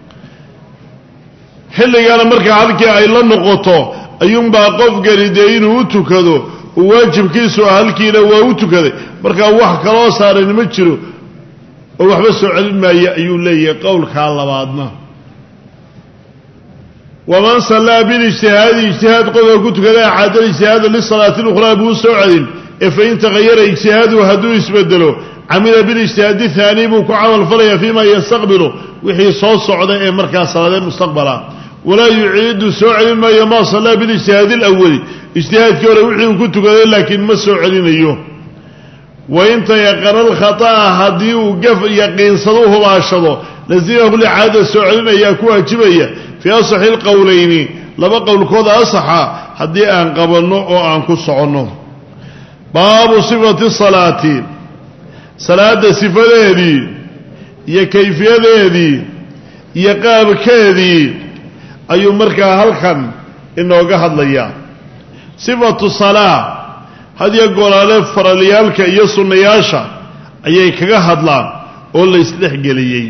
A: xilligana markaa halkii ay la noqoto ayuunbaa qofkani dee inuu u tukado uu waajibkiisu ah halkiina waa u tukaday markaa wax kaloo saaran ma jiro oo waxba soo celin maayo ayuu leeyahay qowlkaa labaadna waman sallaa bilijtihaadi ijtihaad qofka ku tukada acaada ijtihaada lisalaati lukhraa buu soo celin ee fain tagayara ijtihaaduhu hadduu isbedelo camila bilijtihaadi haani buu ku camal falaya fiima yastaqbilu wixii soo socda ee markaa salaadee mustaqbala walaa yuciidu soo celin maayo maa sallaa bilijtihaadi alawali ijtihaadkii hore wixii uu ku tukaday laakiin ma soo celinayo wain tayaqana alkhata'a haddii uu gaf yaqiinsado u hubaashado lazimahu licaada soo celin ayaa ku waajibaya fii asaxi alqowlayni laba qowlkooda asaxa haddii aan qabanno oo aan ku soconno baabu sifati salaati salaadda sifadeedii iyo kayfiyadeedii iyo qaabkeedii ayuu markaa halkan inooga hadlayaa sifatu salaa hadiyo goolaale faralyaalka iyo sunnayaasha ayay kaga hadlaan oo la isdhexgeliyey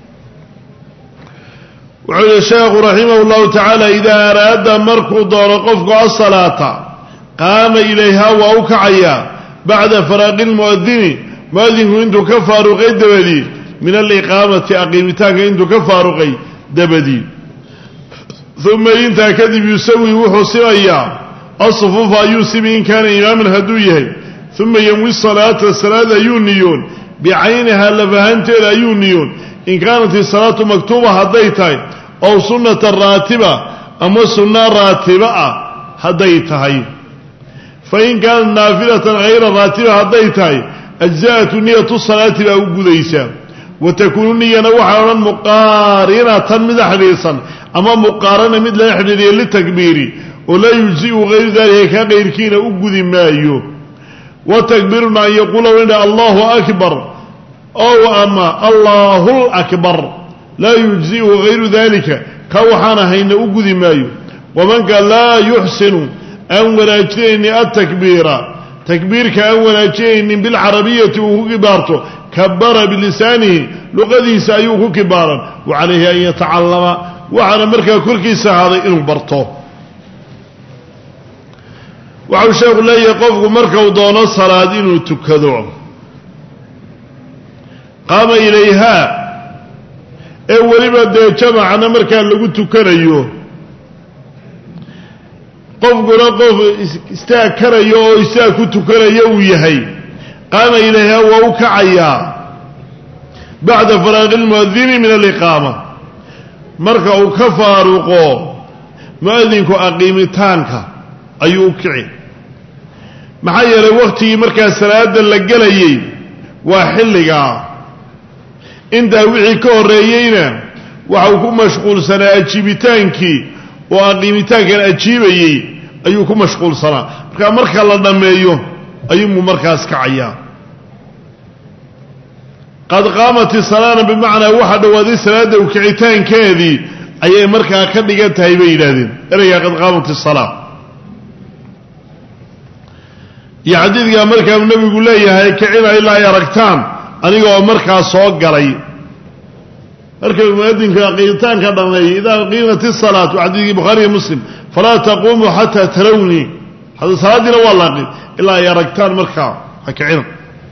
A: wuxuu yihi sheekhu raximah llahu tacaala idaa araada markuu doono qofku asalaata qaama ilayhaa waa u kacayaa bacda faraaqi lmu'adini mu'adinku intuu ka faaruqay dabadii min aliqaamati aqiimitaanka intuu ka faaruqay dabadii uma intaa kadib yusawi wuxuu simayaa asufuufa ayuu simi in kaana imaaman hadduu yahay uma yanwi salaata salaad ayuu niyoon bicaynihaa lafahanteeda ayuu niyoon in kaanat isalaatu maktuuba hadday tahay ow sunnata raatiba ama sunna raatiba ah hadday tahay fain kaanat naafilatan hayra raatiba hadday tahay ajza'atu niyatu salaati baa u gudaysaa wa takuunu niyana waxaa odhan muqaarinatan mid xidhiidhsan ama muqaarana mid lala xidhiidhiya litakbiiri oo laa yujzi'u hayru dalika kaa qayrkiina u gudi maayo wa takbiiruna an yaquula windha allahu akbar ow ama allahu lakbar laa yujzi'u hayru dalika ka waxaan ahayna u gudi maayo wamanka laa yuxsinu aan wanaajinaynin atakbiira takbiirka aan wanaajinaynin bilcarabiyati uu ku kibaarto kabara bilisaanihi luqadiisa ayuu ku kibaaran wa calayhi an yatacallama waxaana markaa korkiisa ahaaday inuu barto waxau sheekhu leeyahay qofku markau doono salaad inuu tukado qaama ilayhaa ee weliba dee jamacna markaa lagu tukanayo qofkuna qof istaag karayo oo istaag ku tukanayo uu yahay qaama ilayhaa waa u kacayaa bacda faraaqi lmu'adini min aliqaama marka uu ka faaruqo mu'adinku aqiimitaanka ayuu u kici maxaa yeelay wakhtigii markaa salaada la gelayay waa xilligaa intaa wixii ka horreeyeyna waxau ku mashquulsanaa ajiibitaankii oo aqiimitaankan ajiibayey ayuu ku mashquulsanaa markaa marka la dhammeeyo ayuunbuu markaas kacayaa qad qaamati salaana bimacnaa waxa dhawaaday salaada u kicitaankeedii ayay markaa ka dhigan tahay bay yidhaahdeen ereyga qad qaamati salaa iyo xadiidkaa markaa uu nebigu leeyahay kicina ilaa ay aragtaan anigoo markaa soo galay marka muadinka qiitaanka dhameeyay idaa qiimati salaatu xadiidkii bukhaari iyo muslim falaa taquumuu xataa tarawnii hada salaadiina waa laaqin ilaa ay aragtaan markaa ha kicina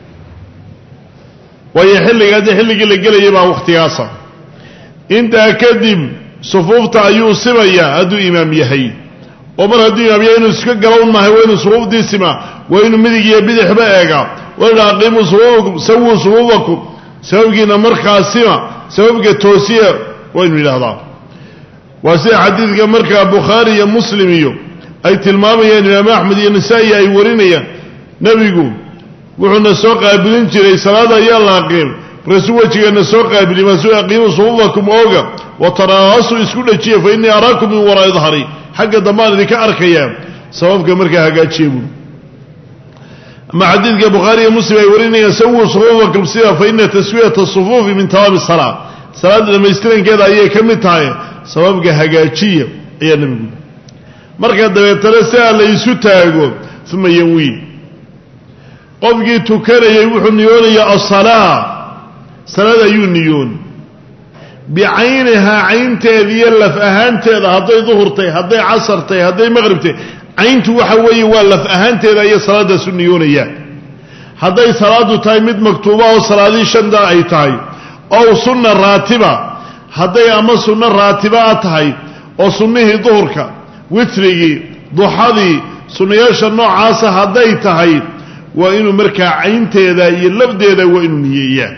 A: waayo xilliga haddii xilligii la gelayay baa wakhtigaasa intaa kadib sufuufta ayuu simayaa hadduu imaam yahay oo mar hadduu imaam yahay inuu iska galown maahay waa inuu sufuufdii simaa waa inuu midig iyo bidixba eegaa waa inu aqiimuu sufuufakum sawuu sufuufakum sababkiina markaa sima sababka toosiya waa inu yidhaahdaa waa sida xadiidka markaa bukhaari iyo muslim iyo ay tilmaamayaan imaam axmed iyo nasaa-i ay warinayaan nebigu wuxuuna soo qaabilin jiray salaada ayaa la aqiim markaasuu wejigeena soo qaabili maasuu aqiimuu sufuufakum ooga wataraasu isku dhajiya fa innii araakum min waraa'i dahri xagga dambaan idinka arkayaa sababka markaa hagaajiya buuri ama xadiidka bukhaari iyo muslim ay warinayaan sawuu sufuufakum sida fa ina taswiyata sufuufi min tamaami salaa salaada dhamaystirankeeda ayay ka mid tahay sababka hagaajiya ayaa nebigu marka dabeetana si aan la isu taago uma yanwii qofkii tukanayay wuxuu niyoonayaa asalaa salaad ayuu niyoon bicaynihaa caynteeda iyo laf ahaanteeda hadday duhurtay hadday casartay hadday maqribtay cayntu waxa weeye waa laf ahaanteeda iyo salaadaasu niyoonayaa hadday salaadu tahay mid maktuuba oo salaadii shantaa ay tahay ow sunna raatiba hadday ama sunno raatibaa tahay oo sunnihii duhurka witrigii duxadii sunnayaasha noocaasa hadday tahay waa inuu markaa caynteeda iyo lafdeeda waa inuu niyeeyaa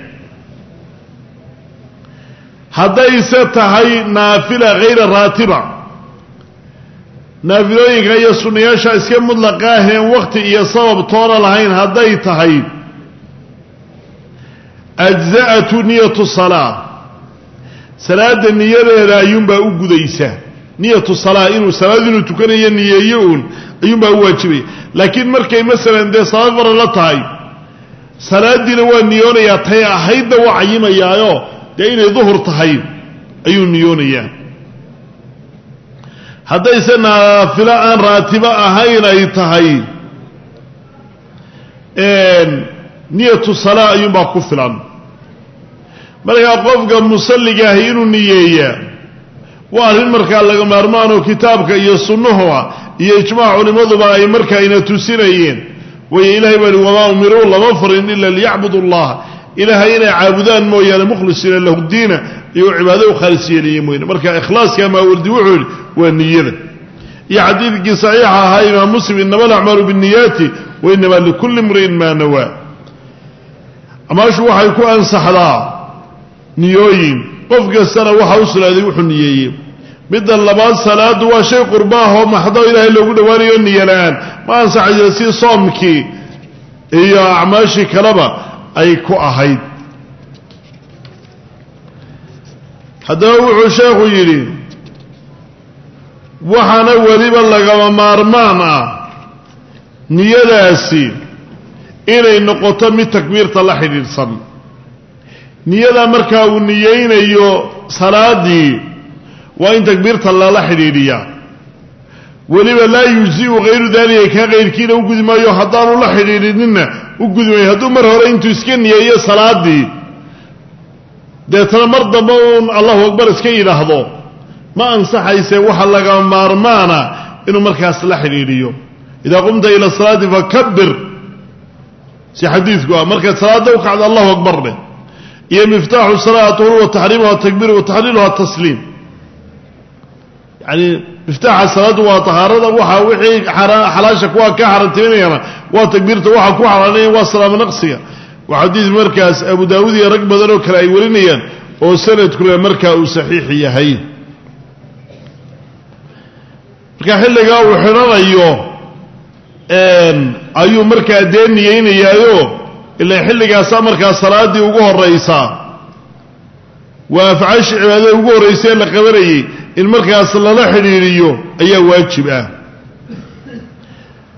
A: haddayse tahay naafila hayra raatiba naafilooyinka iyo sunnayaasha iska mudlaqa aheen waqti iyo sabab toona lahayn hadday tahay ajza'atu niyatu salaa salaada niyadeeda ayuunbaa u gudaysa niyatu salaa inuu salaad inuu tukanayo niyeeyo uun ayuunbaa u waajibaya laakiin markay masalan dee salaad fara la tahay salaadiina waa niyoonayaa tay ahaydna waa cayimayaayo dee inay duhur tahay ayuu niyoonayaa haddayse naafilo aan raatibo ahayn ay tahay niyatu salaa ayuunbaa ku filan markaa qofka musalligaahi inuu niyeeyaa waa arrin markaa laga maarmaanoo kitaabka iyo sunnahuba iyo ijmaac culimmaduba ay markaa ina tusinayeen wayo ilahay baa hi wamaa umiruu lama farin ila liyacbudu allaha ilaahay inay caabudaan mooyaane mukhlisiina lahu diina iyagoo cibaado u khaalis yeeliye mooyane marka ikhlaaska maawardi wuxuu yidhi waa niyada iyo xadiidkii saxiixa ahaa imaam muslim inama alacmaalu binniyaati wa inamaa likulli imri'in maa nawaa amaashu waxay ku ansaxdaa niyooyin qof kastana waxa u salaaday wuxuu niyeeyey midda labaad salaadu waa shay qurbaahoo maxdo ilaahay loogu dhowaanayo niyo la-aan ma ansaxaysa si soomkii iyo acmaashii kaleba ay ku ahayd haddaba wuxuu sheekhu yidhi waxaana weliba lagama maarmaan ah niyadaasi inay noqoto mid takbiirta la xidhiidhsan niyada markaa uu niyeynayo salaadii waa in takbiirta lala xidhiidhiyaa weliba laa yujzi'u hayru daalika ka kayrkiina u gudi maayo haddaanu la xidhiidhininna u gudi maayo hadduu mar hore intuu iska niyeeyo salaadii deetana mar dambe uun allahu akbar iska yidhaahdo ma ansaxayse waxa laga maarmaana inuu markaas la xidhiidhiyo idaa qumta ila salaati fakabir si xadiidku ah markaad salaada u kacdo allahu akbar dheh iyo miftaaxu salaa tuhur wa taxriimuha takbiir wa taxliiluha tasliim yani miftaaxa salaadu waa tahaarada waxa wixii xalaasha kuwa ka xarantiminayana waa takbiirta waxa ku xaraanaya waa salaamo naqsiga waa xadiid markaas abu daawud iyo rag badan oo kale ay warinayaan oo sanadkuna markaa uu saxiix yahay marka xilligaa uu xidhanayo ayuu markaa dee niyeynayaayo ilaa xilligaasaa markaa salaadii ugu horaysaa waa afcaashii cibaadada ugu horraysay ee la qabanayay in markaas lala xidhiidhiyo ayaa waajib ah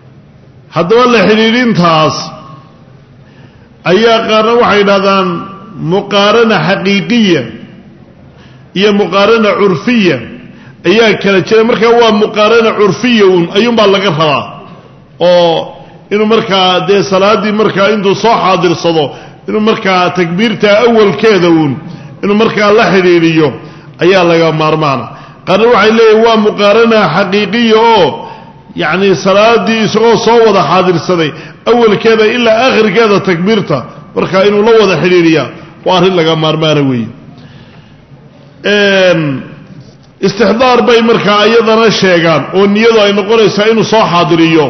A: haddaba la xidhiidhintaas ayaa qaarna waxay dhahdaan muqaarana xaqiiqiya iyo muqaarana curfiya ayaa kala jira markaa waa muqaarana curfiya uun ayuunbaa laga rabaa oo inuu markaa dee salaadii markaa intuu soo xaadirsado inuu markaa takbiirta awalkeeda uun inuu markaa la xidhiidhiyo ayaa laga maarmaana qaarna waxay leeyihin waa muqaarana xaqiiqiya oo yacni salaadii isagoo soo wada xaadirsaday awalkeeda ilaa aakhirkeeda takbiirta markaa inuu la wada xidhiidhiyaa waa arrin laga maarmaana weeye istixdaar bay markaa iyadana sheegaan oo niyadu ay noqonaysaa inuu soo xaadiriyo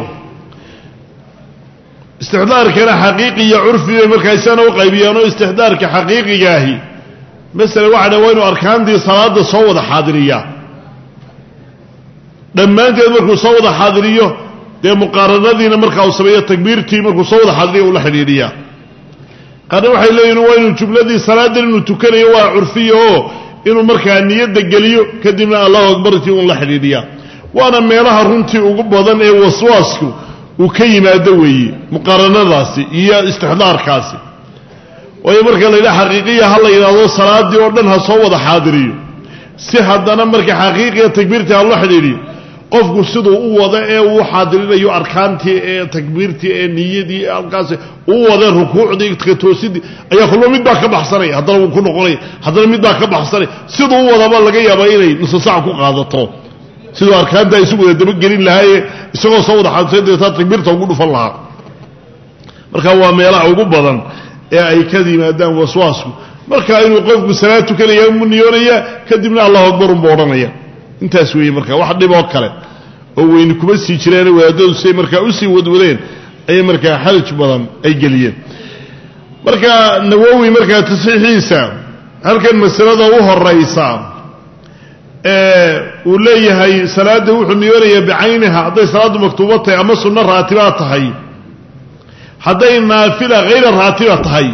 A: istixdaarkana xaqiiqi iyo curfi bay markaa isana u qaybiyaan oo istixdaarka xaqiiqigaahi masalan waxa dha waa inuu arkaantii salaada soo wada xaadiriyaa dhammaanteed markuu soo wada xaadiriyo dee muqaaranadiina markaa uu sameeyo takbiirtii markuu soo wada xaadiriyo uu la xidhiidhiyaa qaarna waxay leeyihin waa inuu jumladii salaadan inuu tukanayo waa curfiya oo inuu markaa niyadda geliyo kadibna allahu akbartii uun la xidhiidhiyaa waana meelaha runtii ugu badan ee waswaasku uu ka yimaado weeye muqaaranadaasi iyo istixdaarkaasi waayo marka la yidhaha xaqiiqiya ha la yidhaahdo salaadii oo dhan ha soo wada xaadiriyo si haddana marka xaqiiqiya takbiirtii ha la xidhiidhiyo qofku siduu u wada ee uu xaadirinayo arkaantii ee takbiirtii ee niyadii halkaas uu wada rukuucdii ka toosidii ayaa kullu mid baa ka baxsanay haddana uu ku noqonay haddana mid baa ka baxsanay siduu u wadaba laga yaabaa inay nus saac ku qaadato sidoo arkaanta isugu daba gelin lahaay isagoo soo wada xaadirtay takbiirta ugu dhufan lahaa marka waa meelaha ugu badan ee ay ka yimaadaan waswaasku marka inuu qofku salaad tukanaya niyoonaya kadibna allahu akbar uu boodhanaya intaas weeye marka wax dhib oo kale oo weyn kuma sii jireen wadaadadu say marka u sii wadwadeen ay marka xalaj badan ay geliyeen marka Nawawi marka tasxiixiisa halkan masalada u horeysa ee uu leeyahay salaada wuxuu niyoonaya bicaynaha haday salaadu maktuuba tahay ama sunna raatiba tahay haday naafila ghayr raatiba tahay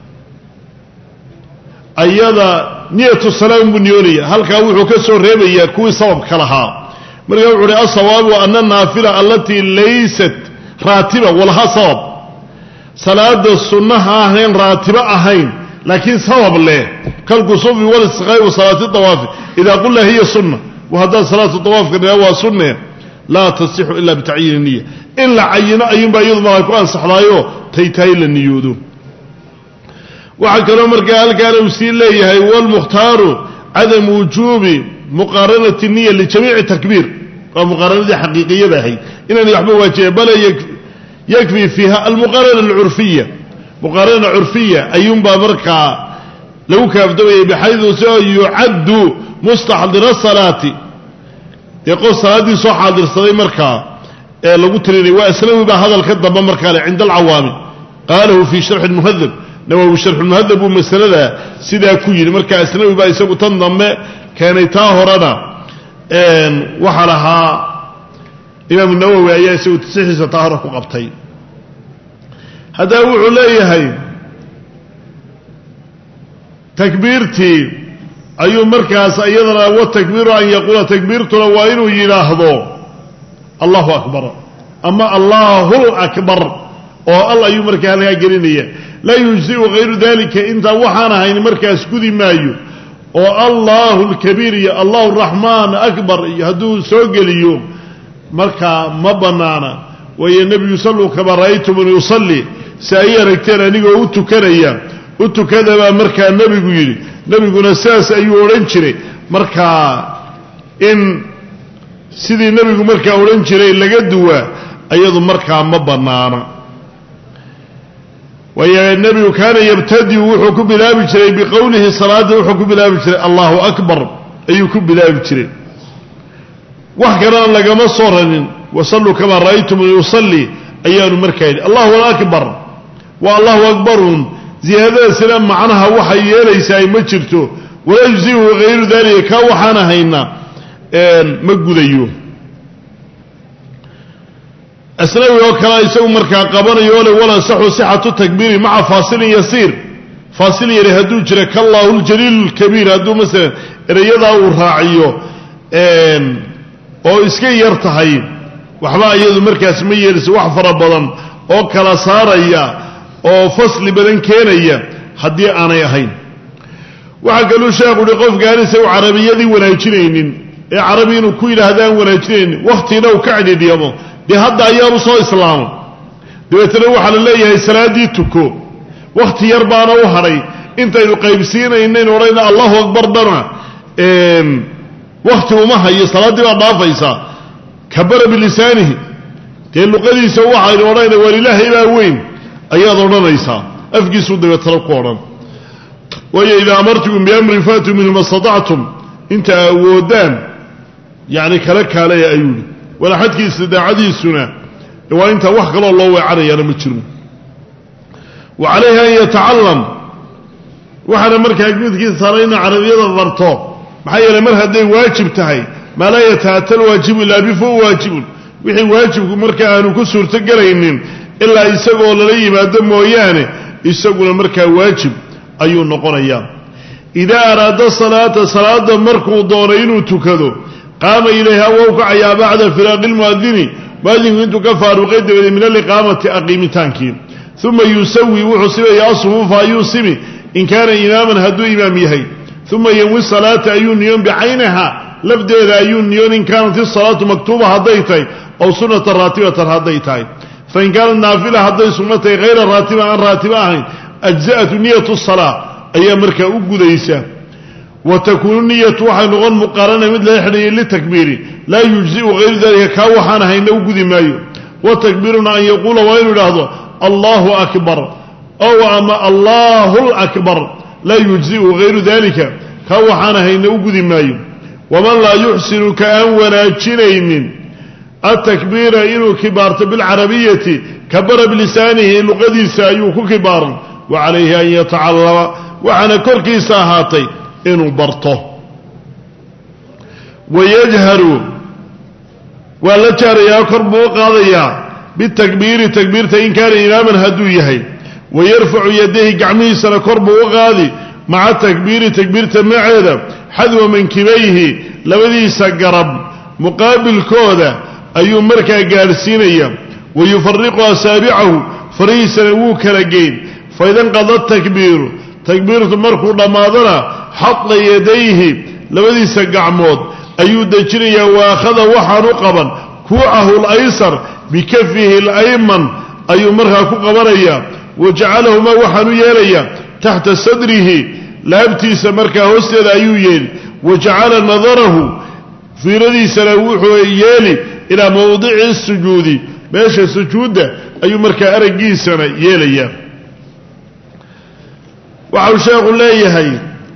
A: ayada niyatu salaam buu niyoonaya halkaa wuxuu ka soo reebayaa kuwii sababka lahaa markaa wuxuu yidhi asawaabu ana naafila allatii laysat raatiba walaha sabab salaada sunnaha ahayn raatiba ahayn laakiin sabab leh kalkusufi walisqaa'i wa salaati tawaafi idaa qulna hiya sunna wa haddaa salaatu tawaafka waa sunne laa tasixu ila bitacyiini niya in la cayino ayuunbaa iyadu markaa ku ansaxdaayo taytahay la niyoodo waxaa kaloo markaa halkaana uu sii leeyahay walmukhtaaru cadamu wujuubi muqaaranati niya lijamiici takbiir waa muqaaranadii xaqiiqiyada ahayd inaan waxba waajiba bal yakfi fiiha almuqaarana alcurfiya muqaarana curfiya ayuunbaa markaa lagu kaafdoomayay bixaydu soo yucaddu mustaxdira salaati ee qof salaaddii soo xaadirsaday markaa ee lagu tirinay waa islawi baa hadalka dambe markaa le cinda alcawaami qaalahu fii sharxi lmuhadab nawawi sharxu lmuhadab uu masalada sidaa ku yidhi markaa islawi baa isagu tan dambe keenay taa horena waxaa lahaa imaamu nawowi ayaa isagu tasixiisa taa hore ku qabtay haddaba wuxuu leeyahay takbiirtii ayuu markaas iyadana watakbiiru an yaquula takbiirtuna waa inuu yidhaahdo allahu akbar ama allahu akbar oo al ayuu markaa halkaa gelinaya laa yujziu hayru dalika intaa waxaan ahayn markaas gudi maayo oo allahu alkabiir iyo allahu araxmaan akbar iyo hadduu soo geliyo markaa ma bannaana waayo nebigu salluu kamaa ra'aytumuni usalli si ay aragteen anigoo u tukanaya u tukada baa markaa nebigu yidhi nebiguna sidaas ayuu odhan jiray markaa in sidii nebigu markaa odhan jiray laga duwaa ayadu markaa ma bannaana waayo nebigu kaana yabtadiu wuxuu ku bilaabi jiray biqowlihi salaada wuxuu ku bilaabi jiray allahu akbar ayuu ku bilaabi jiray wax kalena lagama soo ranin wasalluu kamaa ra'aytumuni usalli ayaanu markaa yidhi allahu akbar wa allahu akbarun ziyaadadaasina macnaha waxay yeelaysaa ma jirto walaa yujzihu hayru dalika kaa waxaan ahayna ma gudayo asnawi oo kale isagu markaa qabanayo le wala saxu sixatu takbiiri maca faasilin yasiir faasil yari hadduu jira kallahu ljaliil lkabiir hadduu masalan erayadaa uu raaciyo oo iska yar tahay waxba iyadu markaas ma yeelayso wax fara badan oo kala saaraya oo fasli badan keenaya haddii aanay ahayn waxaa kaluu sheekhu uhi qofkaan isagu carabiyadii wanaajinaynin ee carabi inuu ku yidhaahdaan wanaajinaynin wakhtiina uu ka cidhidhiyamo dee hadda ayaanu soo islaamo dabeetana waxaa la leeyahay salaaddii tuko wakhti yar baana u hadhay intaynu qaybsiinaynayn odhayna allahu akbar dhana wakhti uma hayo salaaddii baa dhaafaysaa kabara bilisaanihi dee luqadiisa waxaynu odhanayna waar ilaahay baa weyn ayaad odhanaysaa afkiisuu dabeetana ku odhan waayo idaa amartukum biamrin faatuu minhu ma statactum inta awoodaan yacni kala kaalaya ayuu yihi wala xadkii istidaacadiisuna waa intaa wax kaloo loo weecanayaana ma jiro wa calayhi an yatacalam waxaana markaa midkiisa saaray inuu carabiyada barto maxaa yeelay mar hadday waajib tahay maa laa yataata alwaajibu ilaa bi fahuwa waajibun wixii waajibku markaa aanu ku suurtogelaynin ilaa isagoo lala yimaado mooyaane isaguna markaa waajib ayuu noqonayaa idaa araada salaata salaada markuu doonay inuu tukado qaama ilayha waa u kacayaa bacda firaaqi lmuadini muadinku intuu ka faaruqay dabadeed min aliqaamati aqiimitaankii uma yusawi wuxuu simayaa asufuufa ayuu simi in kaana imaaman hadduu imaam yahay uma yanwi salaata ayuu niyoon bicaynaha lafdeeda ayuu niyoon in kaanat isalaatu maktuuba hadday tahay aw sunnatan raatibatan hadday tahay fain kaanat naafila hadday sunno tahay hayra raatiba aan raatiba ahayn ajza'atu niyatu salaa ayaa markaa u gudaysa wa takuunu niyatu waxay noqon muqaarana mid laga xidhayay litakbiiri laa yujzi'u hayru dalika kaa waxaan ahayna u gudi maayo wa takbiiruna an yaquula waa inuu idhaahdo allahu akbar ow ama allahu lakbar laa yujzi'u hayru dalika kaa waxaan ahayna u gudi maayo waman laa yuxsinu ka aan wanaajinaynin atakbiira inuu kibaarto bilcarabiyati kabara bilisaanihi luqadiisa ayuu ku kibaaran wa calayhi an yatacallama waxaana korkiisa ahaatay inuu barto wayajharu waa la jaarayaa kor buu u qaadayaa bitakbiiri takbiirta in kaana imaaman hadduu yahay wayarfacu yadayhi gacmihiisana kor buu u qaadi maca takbiiri takbiirta maceeda xadwa mankibayhi labadiisa garab muqaabilkooda ayuu markaa gaadhsiinaya wayufariqu asaabicahu farihiisana wuu kala geyn faida inqada takbiiru takbiirtu markuu dhammaadana xada yadayhi labadiisa gacmood ayuu dejinayaa waakhada waxaanu qaban kuucahu laysar bikafihi alayman ayuu markaa ku qabanayaa wajacalahumaa waxaanu yeelayaa taxta sadrihi laabtiisa markaa hoosteeda ayuu yeeli wajacala nadarahu fiiradiisana wuxuu yeeli ilaa mawdici sujuudi meesha sujuudda ayuu markaa araggiisana yeelayaa waxau sheekhu leeyahay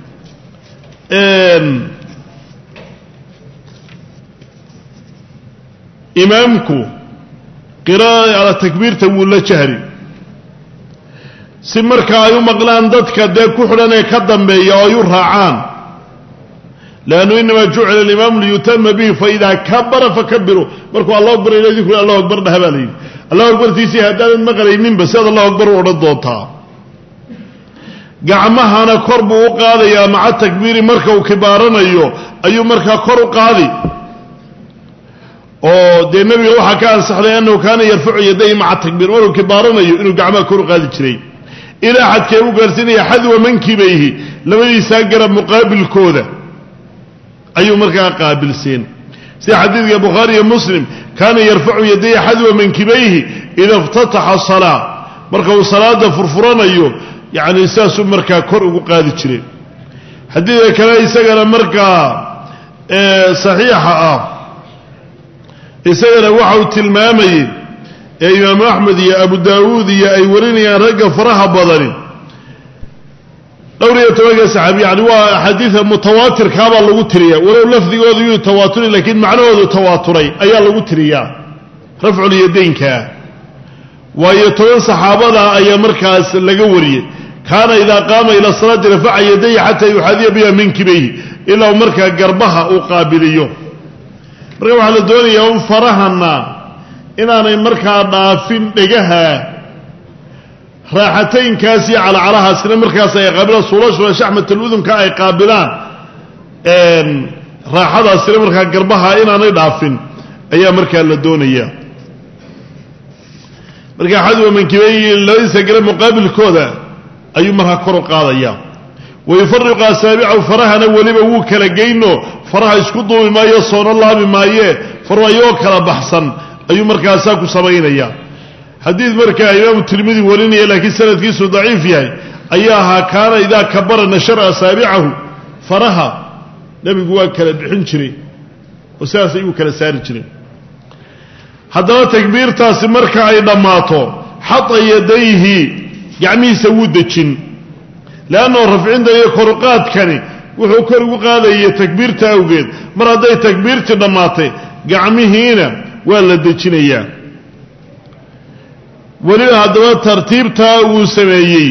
A: imaamku qira'a ala takbiirta wuu la jahri si markaa ay u maqlaan dadka dee ku xidhan ee ka dambeeya oo ay u raacaan lannu inamaa jucila alimaamu liyutama bihi faidaa kabara fakabiruu markuu allahu akbar ila idinku allahu akbar dhaha baa la yidhi allahu akbartiisii haddaanad maqlayninba siaad allahu akbar u odhan doontaa gacmahana kor buu u qaadayaa maca takbiiri marka uu kibaaranayo ayuu markaa kor u qaadi oo dee nebiga waxaa ka ansaxday annahu kaana yarfacu yadayhi maca takbiir markuu kibaaranayo inuu gacmaha kor u qaadi jiray ilaa xadkee u gaarsiinaya xadwa mankibayhi labadiisaa garab muqaabilkooda ayuu markaa qaabilseen sida xadiidka bukhaari iyo muslim kaana yarfacu yadayhi xadwa mankibayhi ida iftataxa salaa marka uu salaada furfuranayo yacni saasuu markaa kor ugu qaadi jiray xadiidka kale isagana markaa saxiixa ah isagana waxa uu tilmaamayey ee imaamu axmed iyo abu daawuud iyo ay warinayaan ragga faraha badani dhowr iyo tobanka saxaabi yani waa axaadiida mutawaatirkaabaa lagu tiriyaa walow lafdigooda yuu tawaaturi laakiin macnahoodu tawaaturay ayaa lagu tiriyaa rafculyadaynka waayo toban saxaabada ayaa markaas laga wariyey kaana idaa qaama ila salaati rafaca yadayhi xataa yuxaadiya biha mankibayhi ilaa uu markaa garbaha uu qaabiliyo marka waxaa la doonayaa un farahana inaanay markaa dhaafin dhegaha raaxataynkaas iyo calacalahaasina markaas ay qaabilaan suulashula shaxmataludunka ay qaabilaan raaxadaasina markaa garbaha inaanay dhaafin ayaa markaa la doonayaa marka xadwa mankibayhi labadiisa garab muqaabilkooda أي مرها كرو قاضيا ويفرق أسابيعه فرها نولي بوك لجينه فرها يسكضوا بما يصون الله بما يه فرها يوكل بحصا أي مركا ساكو سبعين أيام حديث مركا إمام الترمذي ولني لكن سنة كيسو ضعيف يعني أيها كان إذا كبر نشر أسابيعه فرها نبي قواه كلا بحنشري وساسا يوكل سارجري هذا تكبير تاس مركا أيضا ماتو حط يديه يعني يسوي دجن لأنه رفع عنده يخرقات كاني وحكر وقال هي تكبير تاوجد مرة ده تكبير تدماته قعمه هنا ولا دجنيا ولله هذا ترتيب تاو سميي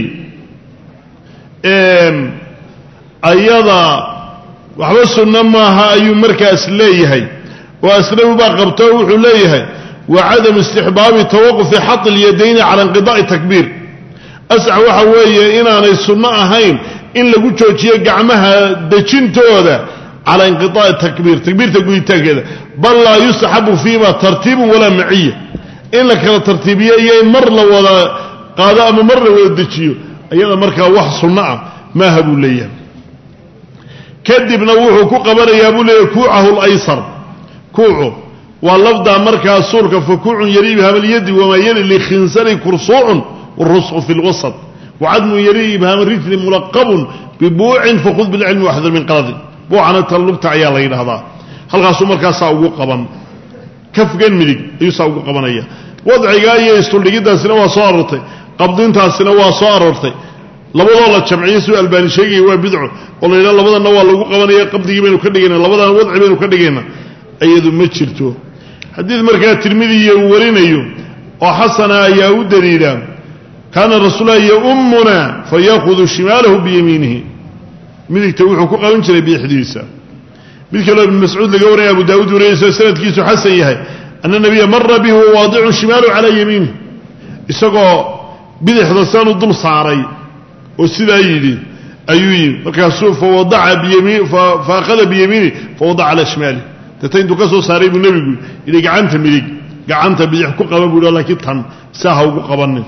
A: ام ايضا وحبسنا ما هاي مركز ليه واسلم باقبته وحليه وعدم استحباب توقف حط اليدين على انقضاء التكبير أسعى وحوية إن أنا السنة هين إن لقوا جوجيه قعمها دجنتوذا على انقطاع التكبير تكبير تقول كذا بل لا يسحب فيما ترتيب ولا معية إن لك ترتيبية أي مرة ولا قادة أما مرة ولا دجيه أيضا مركا واحد سنة ما هبوا لي كذب نوحه كو قبر يابوا لي كوعه الأيسر كوعه واللفظ مركا الصورك فكوع يريبها باليد وما يلي لخنسر كرصوع والرصع في الوسط وعدم يريبها من رجل ملقب ببوع فخذ بالعلم واحذر من قرض بوعنا تلبت عيالين هذا هل غاسو مركا ساوقو قبن كف جن ملك يساوقو قبنية وضعي جاي يستول جدا سنوا صارته قبضين تاع سنوا صارته لبض الله الجمعية سوى الباني شيء هو بدعه والله لا لبض النوال لو قبنية قبضي بينه كدجنا لبض الوضع بينه كدجنا أيده متشرتو حديث مركا الترمذي يورينا يوم وحسن يهود دليلا كان الرسول يؤمنا فيأخذ شماله بيمينه ملك توحو كقلن جري بحديثه ملك ابن مسعود لقوري أبو داود ورئيس سنة كيسو حسن يهي أن النبي مر به وواضع شماله على يمينه إساقو بدح ضسان الضل صاري والسيدة أيدي أيوي وكاسو فوضع بيمين فأخذ بيمينه فوضع على شماله تتين دكاسو صاري بالنبي يقول إذا قعنت ملك قعنت بدح كقلن بقول الله كتهم ساها وقبنه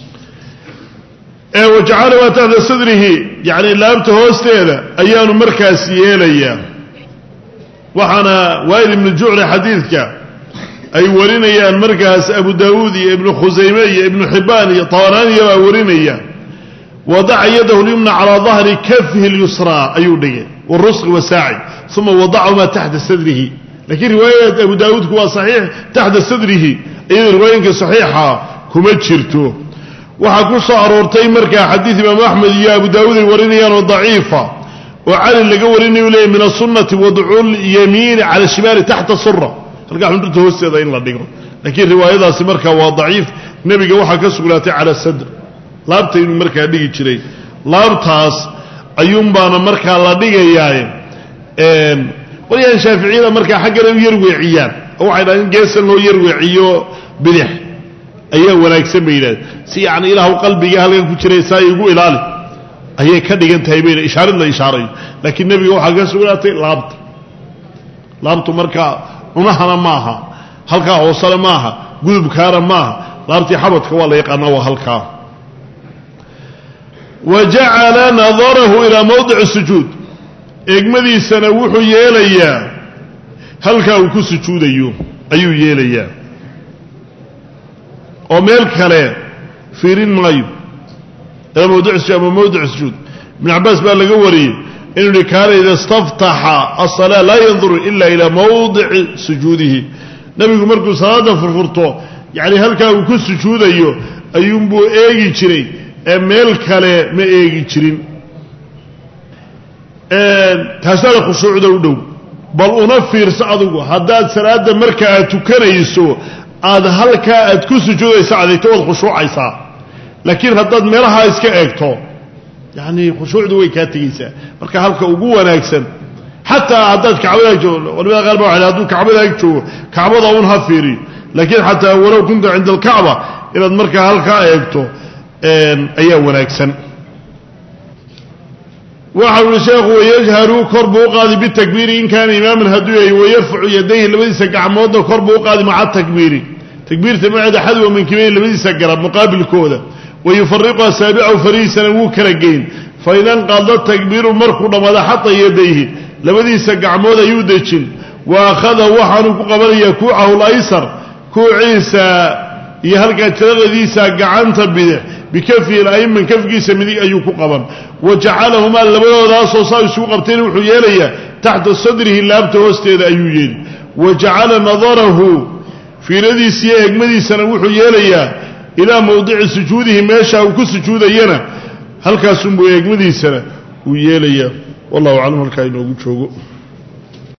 A: وجعله تحت صدره يعني لابته هوستيدا أيان مركز يليا وحنا وائل من الجوع حديثك أي ورينيا المركز أبو داود ابن خزيمة ابن حبان طوراني ورينيا وضع يده اليمنى على ظهر كفه اليسرى أيودية والرسغ وساعد ثم وضعهما تحت صدره لكن رواية أبو داود هو صحيح تحت صدره أي رواية صحيحة كما تشرتوه وحكو صارورتي مركا حديث امام احمد يا ابو داود ورينيان ضعيفه وعلي اللي قوريني ولي من السنه وضعوا اليمين على الشمال تحت السره رجع عنده هوسيدا ان لا دغو لكن روايتها مركا وا ضعيف نبي waxa ka sugnaatay على الصدر laabtay inuu markaa dhigi jiray laabtaas ayuun baana markaa la dhigayaa een waliyan shaafiiciida markaa xagga u yar weeciyaan oo waxay dhahaan geesan loo yar weeciyo bidix ayaa wanaagsan meeyay si yaani ilaahu qalbiga halkan ku jiray saa igu ilaali ayay ka dhigan tahay been ishaarid la ishaaray laakiin nabiga waxa ka sugnaatay laabta laabtu markaa unahana maaha halka hoosala maaha gudubkaara maaha laabtii xabadka waa la yaqaan waa halka وجعل نظره إلى موضع السجود إجمدي سنة وحو يليا halka uu ku sujuudayo ayuu yeelayaa oo meel kale fiirin maayo ee mawduuc ama mawduuc sujuud ibn Abbas baa laga wariyay inuu kaale ida istaftaha as-salaa la yanzuru illa ila mawdi'i sujuudihi nabigu markuu salaada furfurto yaani halka uu ku sujuudayo ayuu buu eegi jiray ee meel kale ma eegi jirin ee taasada khushuucda u dhow bal una fiirso adigu hadaad salaada marka aad tukanayso aad halka aad ku sujuudayso adeegto wad khushuucaysa laakiin hadaad meelaha iska eegto yaani khushuucdu way ka tagaysaa marka halka ugu wanaagsan hatta hadaad kacbada joogto waliba qalba waxa hadu kacbada joogto kacbada un ha fiiri laakiin hatta walaw kunta inda al-kacba ila marka halka eegto een ayaa wanaagsan وحاول الشيخ ويجهر كرب وقاضي بالتكبير إن كان إمام الهدوية ويرفع يديه لبدي سقع موضة كرب وقاضي مع التكبير تكبير تمعد حذو من كمين لبدي سقع مقابل كودة wayufariqu asaabicahu farihiisana wuu kala geyn fain anqada takbiiru markuu dhammada xata yadayhi labadiisa gacmood ayuu dejin wa akhada waxaanuu ku qabanayaa kuucahu laysar kuuciisa iyo halkaa jalaqadiisa gacanta bidix bikafihi alayman kafkiisa midig ayuu ku qaban wa jacalahumaa labadoodaasoo saa isugu qabtayna wuxuu yeelayaa taxta sadrihi laabta hoosteeda ayuu yeeli wa jacala nadarahu fiiradiisa iyo eegmadiisana wuxuu yeelayaa ilaa mawdici sujuudihi meesha uu ku sujuudayana halkaasunbuu eegmadiisana uu yeelayaa wallahu aclam halkaa inoogu joogo